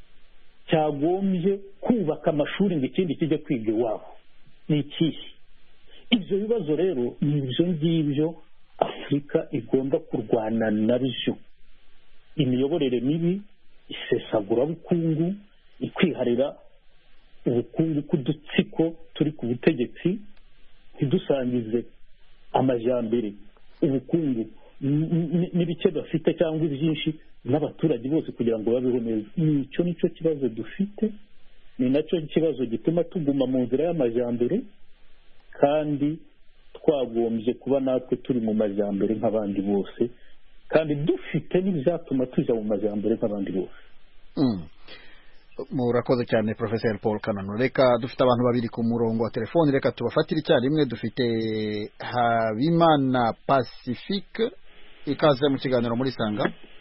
cyagombye kubaka amashuri ngo ikindi kijye kwiga iwabo? ni ikihe? ibyo bibazo rero ni ibyo ngibyo Afurika igomba kurwana nabyo. imiyoborere mibi, isesagurabukungu, ikwiharira ubukungu k'udutsiko turi ku butegetsi, ntidusangize amajyambere, ubukungu n'ibike bafite cyangwa ibyinshi n'abaturage bose kugira ngo babeho neza. nicyo kibazo dufite, ni nacyo kibazo gituma tuguma mu nzira y'amajyambere, kandi twagombye kuba natwe turi mu majyambere nk'abandi bose, kandi dufite n'ibyatuma tujya mu majyambere nk'abandi bose. murakoze cyane Professor Paul Kananura. reka dufite abantu babiri ku murongo wa telefone, reka tubafatire icyarimwe. dufite Habimana Pacifique, ikaze mu kiganiro muri Sanga.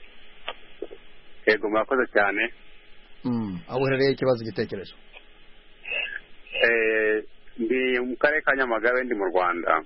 yego murakoze cyane. aho uherereye, ikibazo igitekerezo? ndi mu karere ka Nyamagabe, ndi mu Rwanda.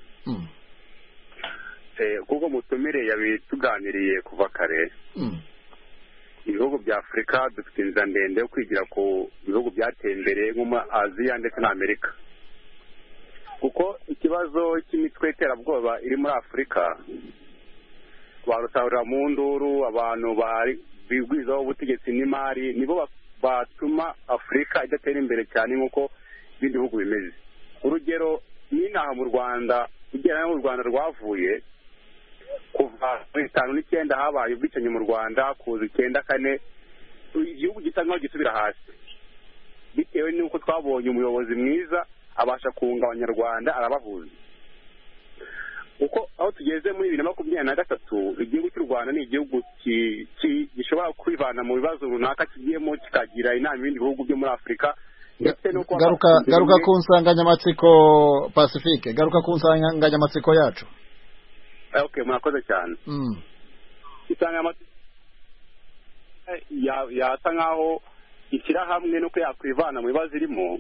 kuko mutumire yabituganiriye kuva kare. ibihugu bya Afurika dufite inzira ndende yo kwigira ku bihugu byateye imbere nko muri Aziya ndetse na Amerika, kuko ikibazo cy'imitwe iterabwoba iri muri Afurika barusahurira mu nduru, abantu bigwizaho ubutegetsi n'imari, nibo batuma Afurika idatera imbere cyane nk'uko ibindi bihugu bimeze. urugero n'inaha mu Rwanda, ugera n'u Rwanda rwavuye kuva muri 1959 habaye ubwicanyi mu Rwanda, kuza 94 igihugu gisa nkaho gisubira hasi, bitewe n'uko twabonye umuyobozi mwiza abasha kunga abanyarwanda, arabahuza. uko aho tugeze muri 2023 igihugu cy'u Rwanda ni igihugu gishobora kwivana mu bibazo runaka kigiyemo kikagira inama ibindi bihugu byo muri Afurika. Garuka ku nsanganyamatsiko Pacifique, garuka ku nsanganyamatsiko yacu. Okay, murakoze cyane. Insanganyamatsiko yasa nkaho ishyira hamwe nuko yakwivana mu bibazo irimo.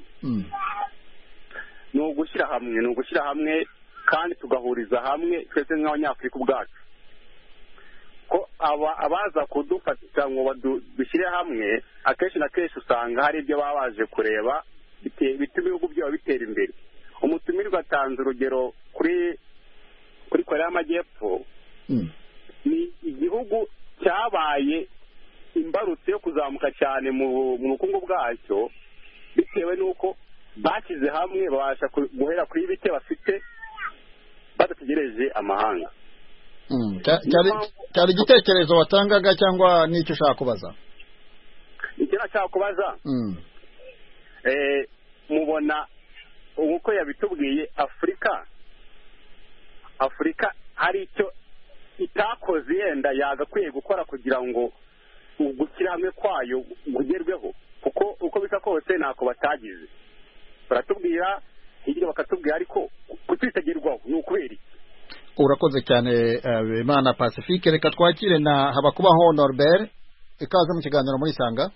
Ni ugushyira hamwe kandi tugahuriza hamwe twese nk'abanyafurika ubwacu, ko abaza kudufata ngo dushyire hamwe akenshi na kenshi usanga hari ibyo baba baje kureba bituma ibihugu byabo bitera imbere. Umutumirwa atanze urugero kuri Korea y'Amajyepfo. Ni igihugu cyabaye imbarutso yo kuzamuka cyane mu bukungu bwacyo bitewe n'uko bashyize hamwe babasha guhera kuri bike bafite badategereje amahanga. Cyari igitekerezo watangaga cyangwa n'icyo ushaka kubaza? Icyo nashaka kubaza, mubona uko yabitubwiye Afurika hari icyo itakoze yenda yagakwiye gukora kugira ngo gushyira hamwe kwayo gugerweho, kuko uko bisa kose ntako batagize. Baratubwira hirya bakatubwira, ariko kutitagerwaho ni ukubera iki? Urakoze cyane Imana Pacifique. Reka twakire na Habakubaho Norbert, ikaze mu kiganiro muri Sanga.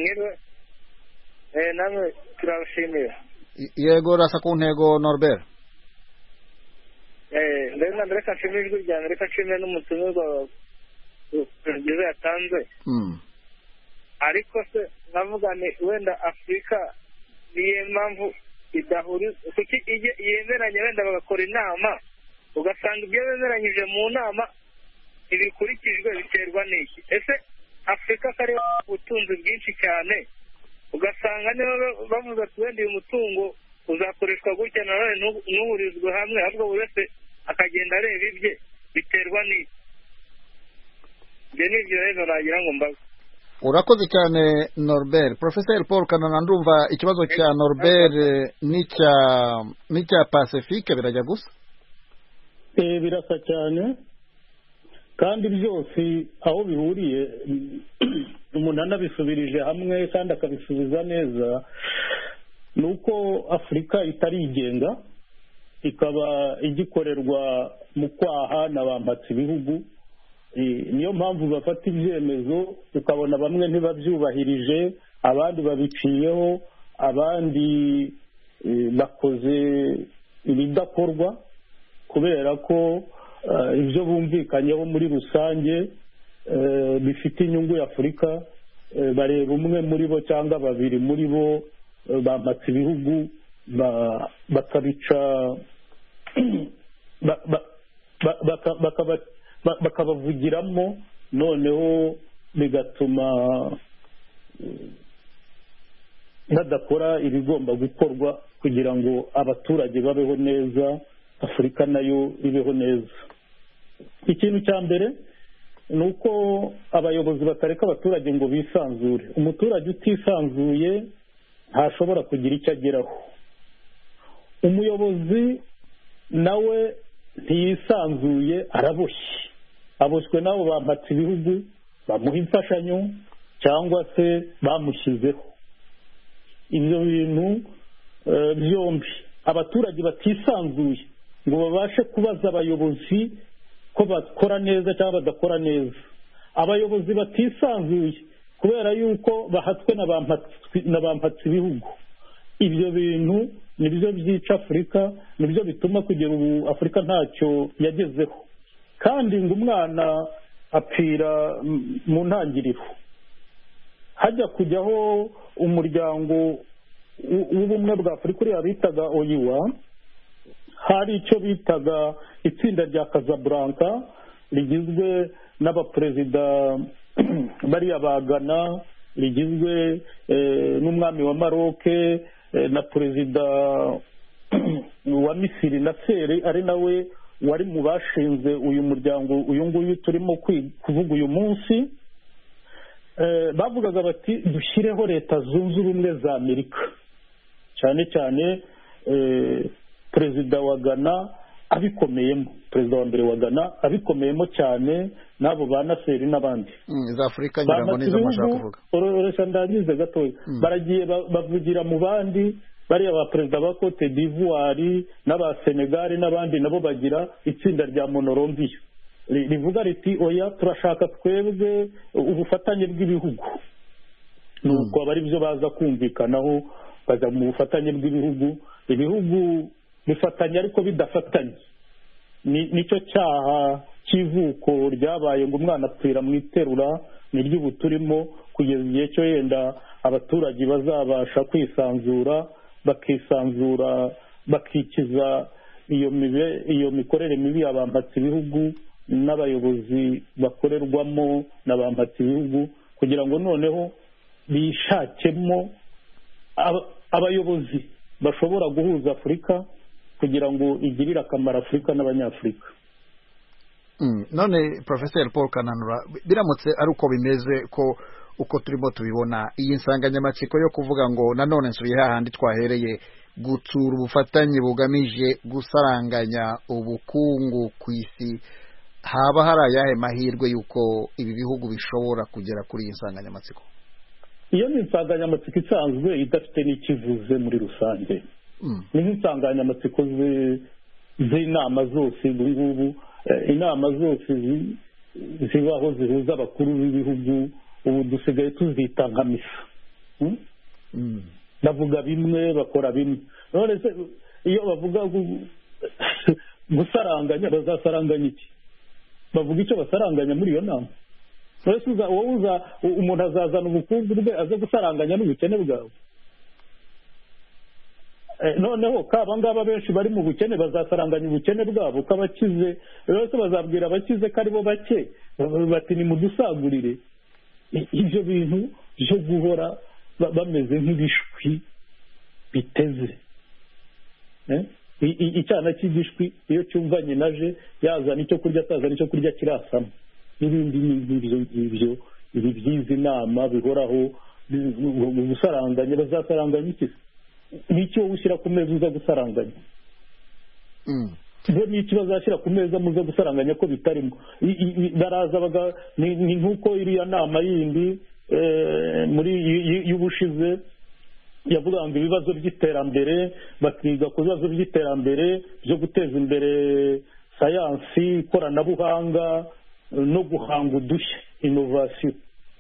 Namwe turabashimira. Yego, rasa ku ntego Norbert. Ndabona reka nshimire ijwi rya Amerika, nshimire n'umutumirwa urugero yatanze. Ariko se navuga ni wenda Afurika niyo mpamvu idahuriza, kuki yemeranya wenda bagakora inama ugasanga ibyo bemeranyije mu nama ibikurikijwe biterwa n'iki? Ese Afurika kari ubutunzi bwinshi cyane, ugasanga niba bavuze ati wenda uyu mutungo uzakoreshwa gutya na none ntuhurizwe hamwe, ahubwo buri wese akagenda areba ibye, biterwa n'iki? Ibyo ni ibyo rero nagira ngo mbaze. Urakoze cyane Norbert. Professor Paul Kanana, ndumva ikibazo cya Norbert n'icya Pacifique birajya gusa. Birasa cyane kandi byose aho bihuriye umuntu anabisubirije hamwe kandi akabisubiza neza, ni uko Afurika itarigenga, ikaba igikorerwa mu kwaha na bambatse ibihugu. Niyo mpamvu bafata ibyemezo ukabona bamwe ntibabyubahirije, abandi babiciyeho, abandi bakoze ibidakorwa, kubera ko ibyo bumvikanyeho muri rusange bifite inyungu ya Afurika. Bareba umwe muri bo cyangwa babiri muri bo bambatse ibihugu bakabica bakabavugiramo, noneho bigatuma badakora ibigomba gukorwa kugira ngo abaturage babeho neza, Afurika nayo ibeho neza. Ikintu cya mbere ni uko abayobozi batareka abaturage ngo bisanzure. Umuturage utisanzuye ntashobora kugira icyo ageraho. Umuyobozi nawe ntiyisanzuye, araboshye, aboshywe n'abo bambatse ibihugu bamuha imfashanyo cyangwa se bamushyizeho. Ibyo bintu byombi, abaturage batisanzuye ngo babashe kubaza abayobozi ko bakora neza cyangwa badakora neza, abayobozi batisanzuye kubera yuko bahatswe na bambatse ibihugu. Ibyo bintu nibyo byica Afurika, nibyo bituma kugera ubu Afurika ntacyo yagezeho. Kandi ngo umwana apfira mu ntangiriro. Hajya kujyaho umuryango w'ubumwe bwa Afurika uriya bitaga OIWA, hari icyo bitaga itsinda rya Casablanca rigizwe n'abaperezida bariya ba Ghana, rigizwe n'umwami wa Maroc na perezida wa Misiri Nasser, ari nawe wari mu bashinze uyu muryango uyu nguyu turimo kuvuga uyu munsi. Bavugaga bati dushyireho leta zunze ubumwe za Amerika, cyane cyane perezida wa Ghana abikomeyemo, perezida wa mbere wa Ghana abikomeyemo cyane n'abo ba Naseri n'abandi za Afurika ngira ngo nizo mashaka kuvuga ororesa ndangize gatoya baragiye bavugira mu bandi bariya ba perezida ba Cote d'Ivoire n'aba Senegal n'abandi nabo bagira itsinda rya Monorombiya rivuga riti oya turashaka twebwe ubufatanye bw'ibihugu nuko abari byo baza kumvikanaho baza mu bufatanye bw'ibihugu ibihugu bifatanya ariko bidafatanye nicyo cyaha cy'ivuko ryabaye ngo umwana apfira mu iterura niryo ubu turimo kugeza igihe cyo yenda abaturage bazabasha kwisanzura bakisanzura bakikiza iyo mikorere mibi y'abampatse ibihugu n'abayobozi bakorerwamo n'abampatse ibihugu kugira ngo noneho bishakemo abayobozi bashobora guhuza Afurika kugira ngo igirire akamaro Afurika n'abanyafurika. None Professor Paul Kananura biramutse ari uko bimeze ko uko turimo tubibona iyi nsanganyamatsiko yo kuvuga ngo nanone nsubiye hahandi twahereye gutsura ubufatanye bugamije gusaranganya ubukungu ku isi haba hari ayahe mahirwe y'uko ibi bihugu bishobora kugera kuri iyi nsanganyamatsiko? Iyo ni insanganyamatsiko isanzwe idafite n'ikivuze muri rusange ni nk'insanganyamatsiko z'inama zose ubu ngubu inama zose zibaho zihuza abakuru b'ibihugu ubu dusigaye tuzita nka misa bavuga bimwe bakora bimwe none se iyo bavuga gusaranganya bazasaranganya iki bavuga icyo basaranganya muri iyo nama wowe umuntu azazana ubukungu bwe aze gusaranganya n'ubukene bwawe noneho kaba ngaba benshi bari mu bukene bazasaranganya ubukene bwabo k'abakize rero bazabwira abakize ko aribo bake bati ni mudusagurire ibyo bintu byo guhora bameze nk'ibishwi biteze icyana cy'igishwi iyo cyumvanye naje yazana icyo kurya atazana icyo kurya kirasama n'ibindi n'ibyo ngibyo ibi by'izi nama bihoraho gusaranganya bazasaranganya iki n'icyo wowe ushyira ku meza uza gusaranganya bo n'icyo bazashyira ku meza muza gusaranganya ko bitarimo baraza ni nk'uko iriya nama yindi muri y'ubushize yavuga ngo ibibazo by'iterambere bakiga ku bibazo by'iterambere byo guteza imbere sayansi ikoranabuhanga no guhanga udushya inovasiyo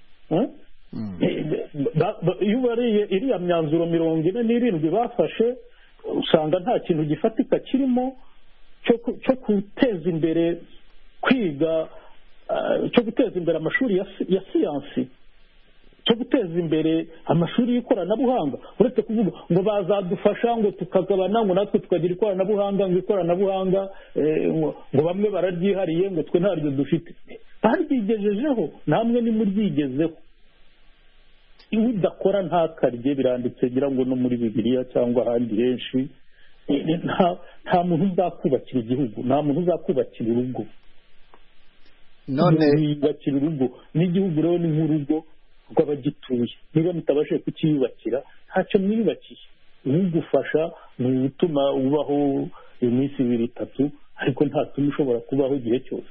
iyo ubariye iriya myanzuro 47 bafashe usanga nta kintu gifatika kirimo cyo guteza imbere kwiga cyo guteza imbere amashuri ya siyansi cyo guteza imbere amashuri y'ikoranabuhanga uretse kuvuga ngo bazadufasha ngo tukagabana ngo natwe tukagira ikoranabuhanga ngo ikoranabuhanga ngo bamwe bararyihariye ngo twe ntaryo dufite baryigejejeho namwe nimuryigezeho iyo udakora ntakarye biranditse ngira ngo no muri Bibiliya cyangwa ahandi henshi nta muntu uzakubakira igihugu nta muntu uzakubakira urugo none yubakira urugo n'igihugu rero ni nk'urugo rw'abagituye niba mutabashije kukiyubakira ntacyo mwiyubakiye ugufasha ni ugutuma ubaho iminsi 2-3 ariko ntatuma ushobora kubaho igihe cyose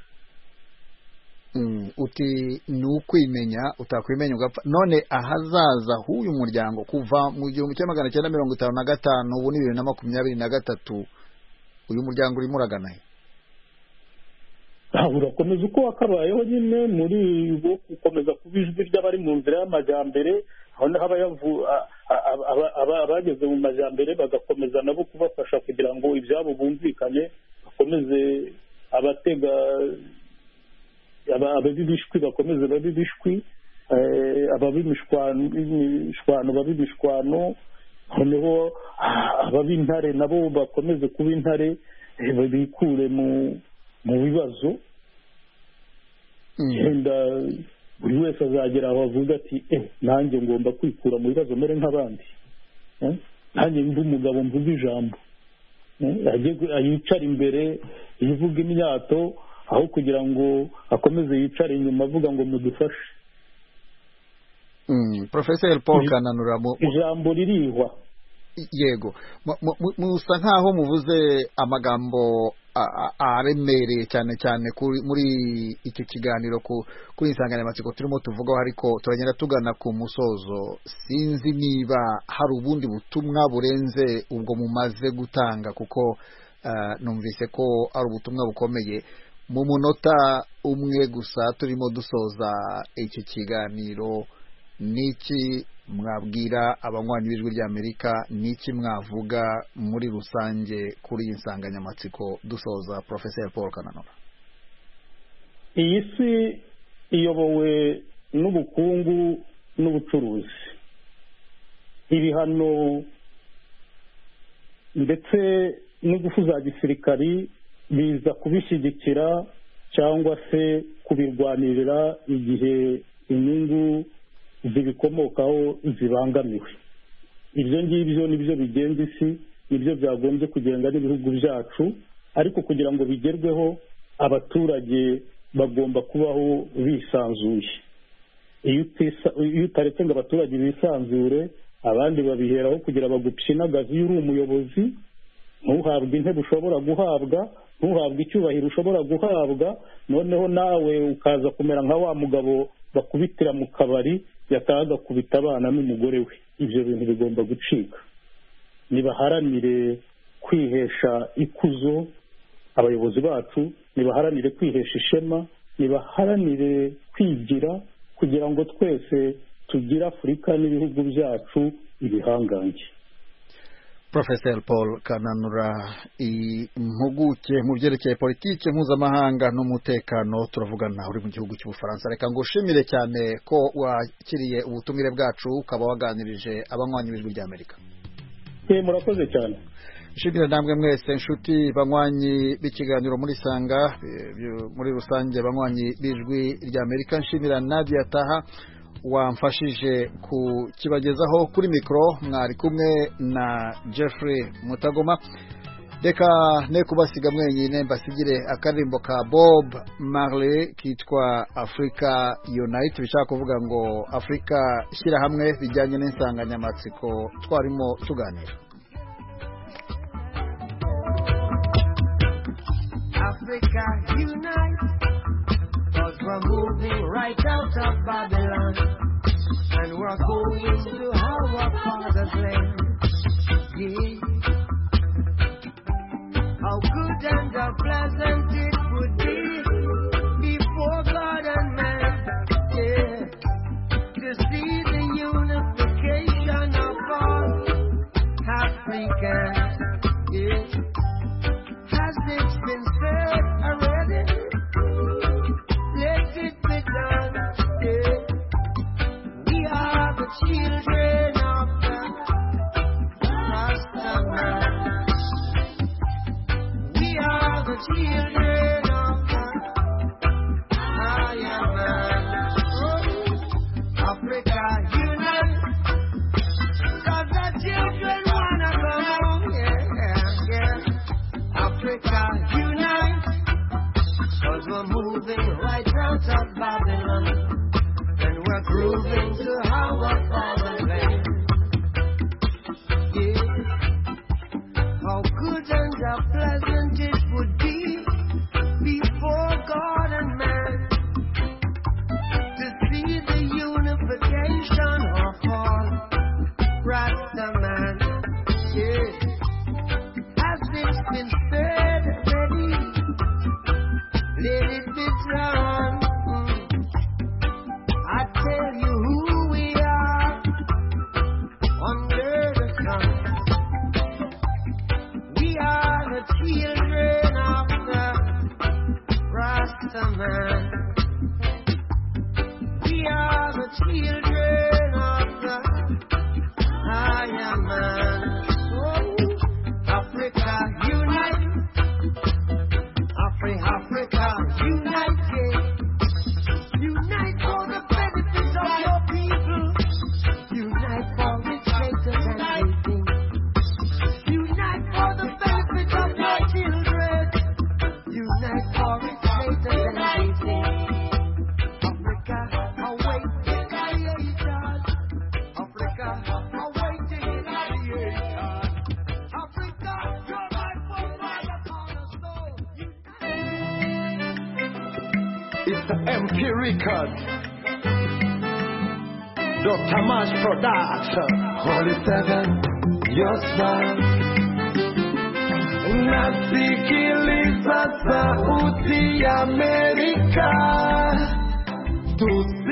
uti ni ukwimenya utakwimenya ugapfa none ahazaza h'uyu muryango kuva mu 1955 ubu ni 2023 uyu muryango urimo uragana he urakomeza uko wakabayeho nyine muri bo gukomeza kuba ijwi ry'abari mu nzira y'amajyambere aho abageze mu majyambere bagakomeza nabo kubafasha kugira ngo ibyabo bumvikane bakomeze abatega ababibishwi bakomeze babibishwi ababimishwano babibishwano noneho ababintare nabo bakomeze kuba intare babikure mu bibazo yenda buri wese azagera aho avuga ati nanjye ngomba kwikura mu bibazo mere nk'abandi nanjye ndi umugabo mvuga ijambo yicara imbere yivuga imyato aho kugira ngo akomeze yicare inyuma avuga ngo mudufashe Professor Paul Kananura ijambo ririhwa yego musa nkaho muvuze amagambo aremereye cyane cyane muri iki kiganiro kuri insanganyamatsiko turimo tuvugaho, ariko turagenda tugana ku musozo. Sinzi niba hari ubundi butumwa burenze ubwo mumaze gutanga, kuko numvise ko ari ubutumwa bukomeye. Mu munota umwe gusa turimo dusoza iki kiganiro, niki mwabwira abanywanyi b'ijwi ry'Amerika, niki mwavuga muri rusange kuri iyi nsanganyamatsiko dusoza, Professor Paul Kananura? Iyi si iyobowe n'ubukungu n'ubucuruzi, ibihano ndetse n'ingufu za gisirikari biza kubishyigikira cyangwa se kubirwanirira igihe inyungu zibikomokaho zibangamiwe. Ibyo ngibyo nibyo bigenza isi, nibyo byagombye kugenga n'ibihugu byacu, ariko kugira ngo bigerweho abaturage bagomba kubaho bisanzuye. Iyo utaretse ngo abaturage bisanzure, abandi babiheraho kugira bagupyinagaze. Iyo uri umuyobozi, ntuhabwe intebe ushobora guhabwa, ntuhabwe icyubahiro ushobora guhabwa, noneho nawe ukaza kumera nka wa mugabo bakubitira mu kabari yataha agakubita abana n'umugore we. Ibyo bintu bigomba gucika. Nibaharanire kwihesha ikuzo abayobozi bacu, nibaharanire kwihesha ishema, nibaharanire kwigira, kugira ngo twese tugire Afurika n'ibihugu byacu ibihangange. Professor Paul Kananura, impuguke mu byerekeye politiki mpuzamahanga n'umutekano, turavugana uri mu gihugu cy'Ubufaransa. Reka ngushimire cyane ko wakiriye ubutumire bwacu ukaba waganirije abanywanyi b'ijwi ry'Amerika. Murakoze cyane. Nshimira namwe mwese inshuti banywanyi b'ikiganiro muri Sanga, muri rusange abanywanyi b'ijwi ry'Amerika. Nshimira Nadia Taha wamfashije kukibagezaho. Kuri mikoro mwari kumwe na Jeffrey Mutagoma. Reka ne kubasiga mwenyine, mbasigire akaririmbo ka Bob Marley kitwa Africa Unite, bishaka kuvuga ngo Afrika shyira hamwe, bijyanye n'insanganyamatsiko twarimo tuganira. Africa unite, 'cause we're moving right out of Babylon, and we're going to our father's land. Yeah. How good and how pleasant it would be before God and man, yeah, to see the unification of all Africans, yeah. Has it been said already? Let it be done, yeah. We are the children of the Rastaman. We are the children of the Ayaman. Oh, Africa unite, 'cause the children wanna go home. MP Records, Dr. Mash Production, Holy Seven, your smile. Nasikiliza sauti ya Amerika.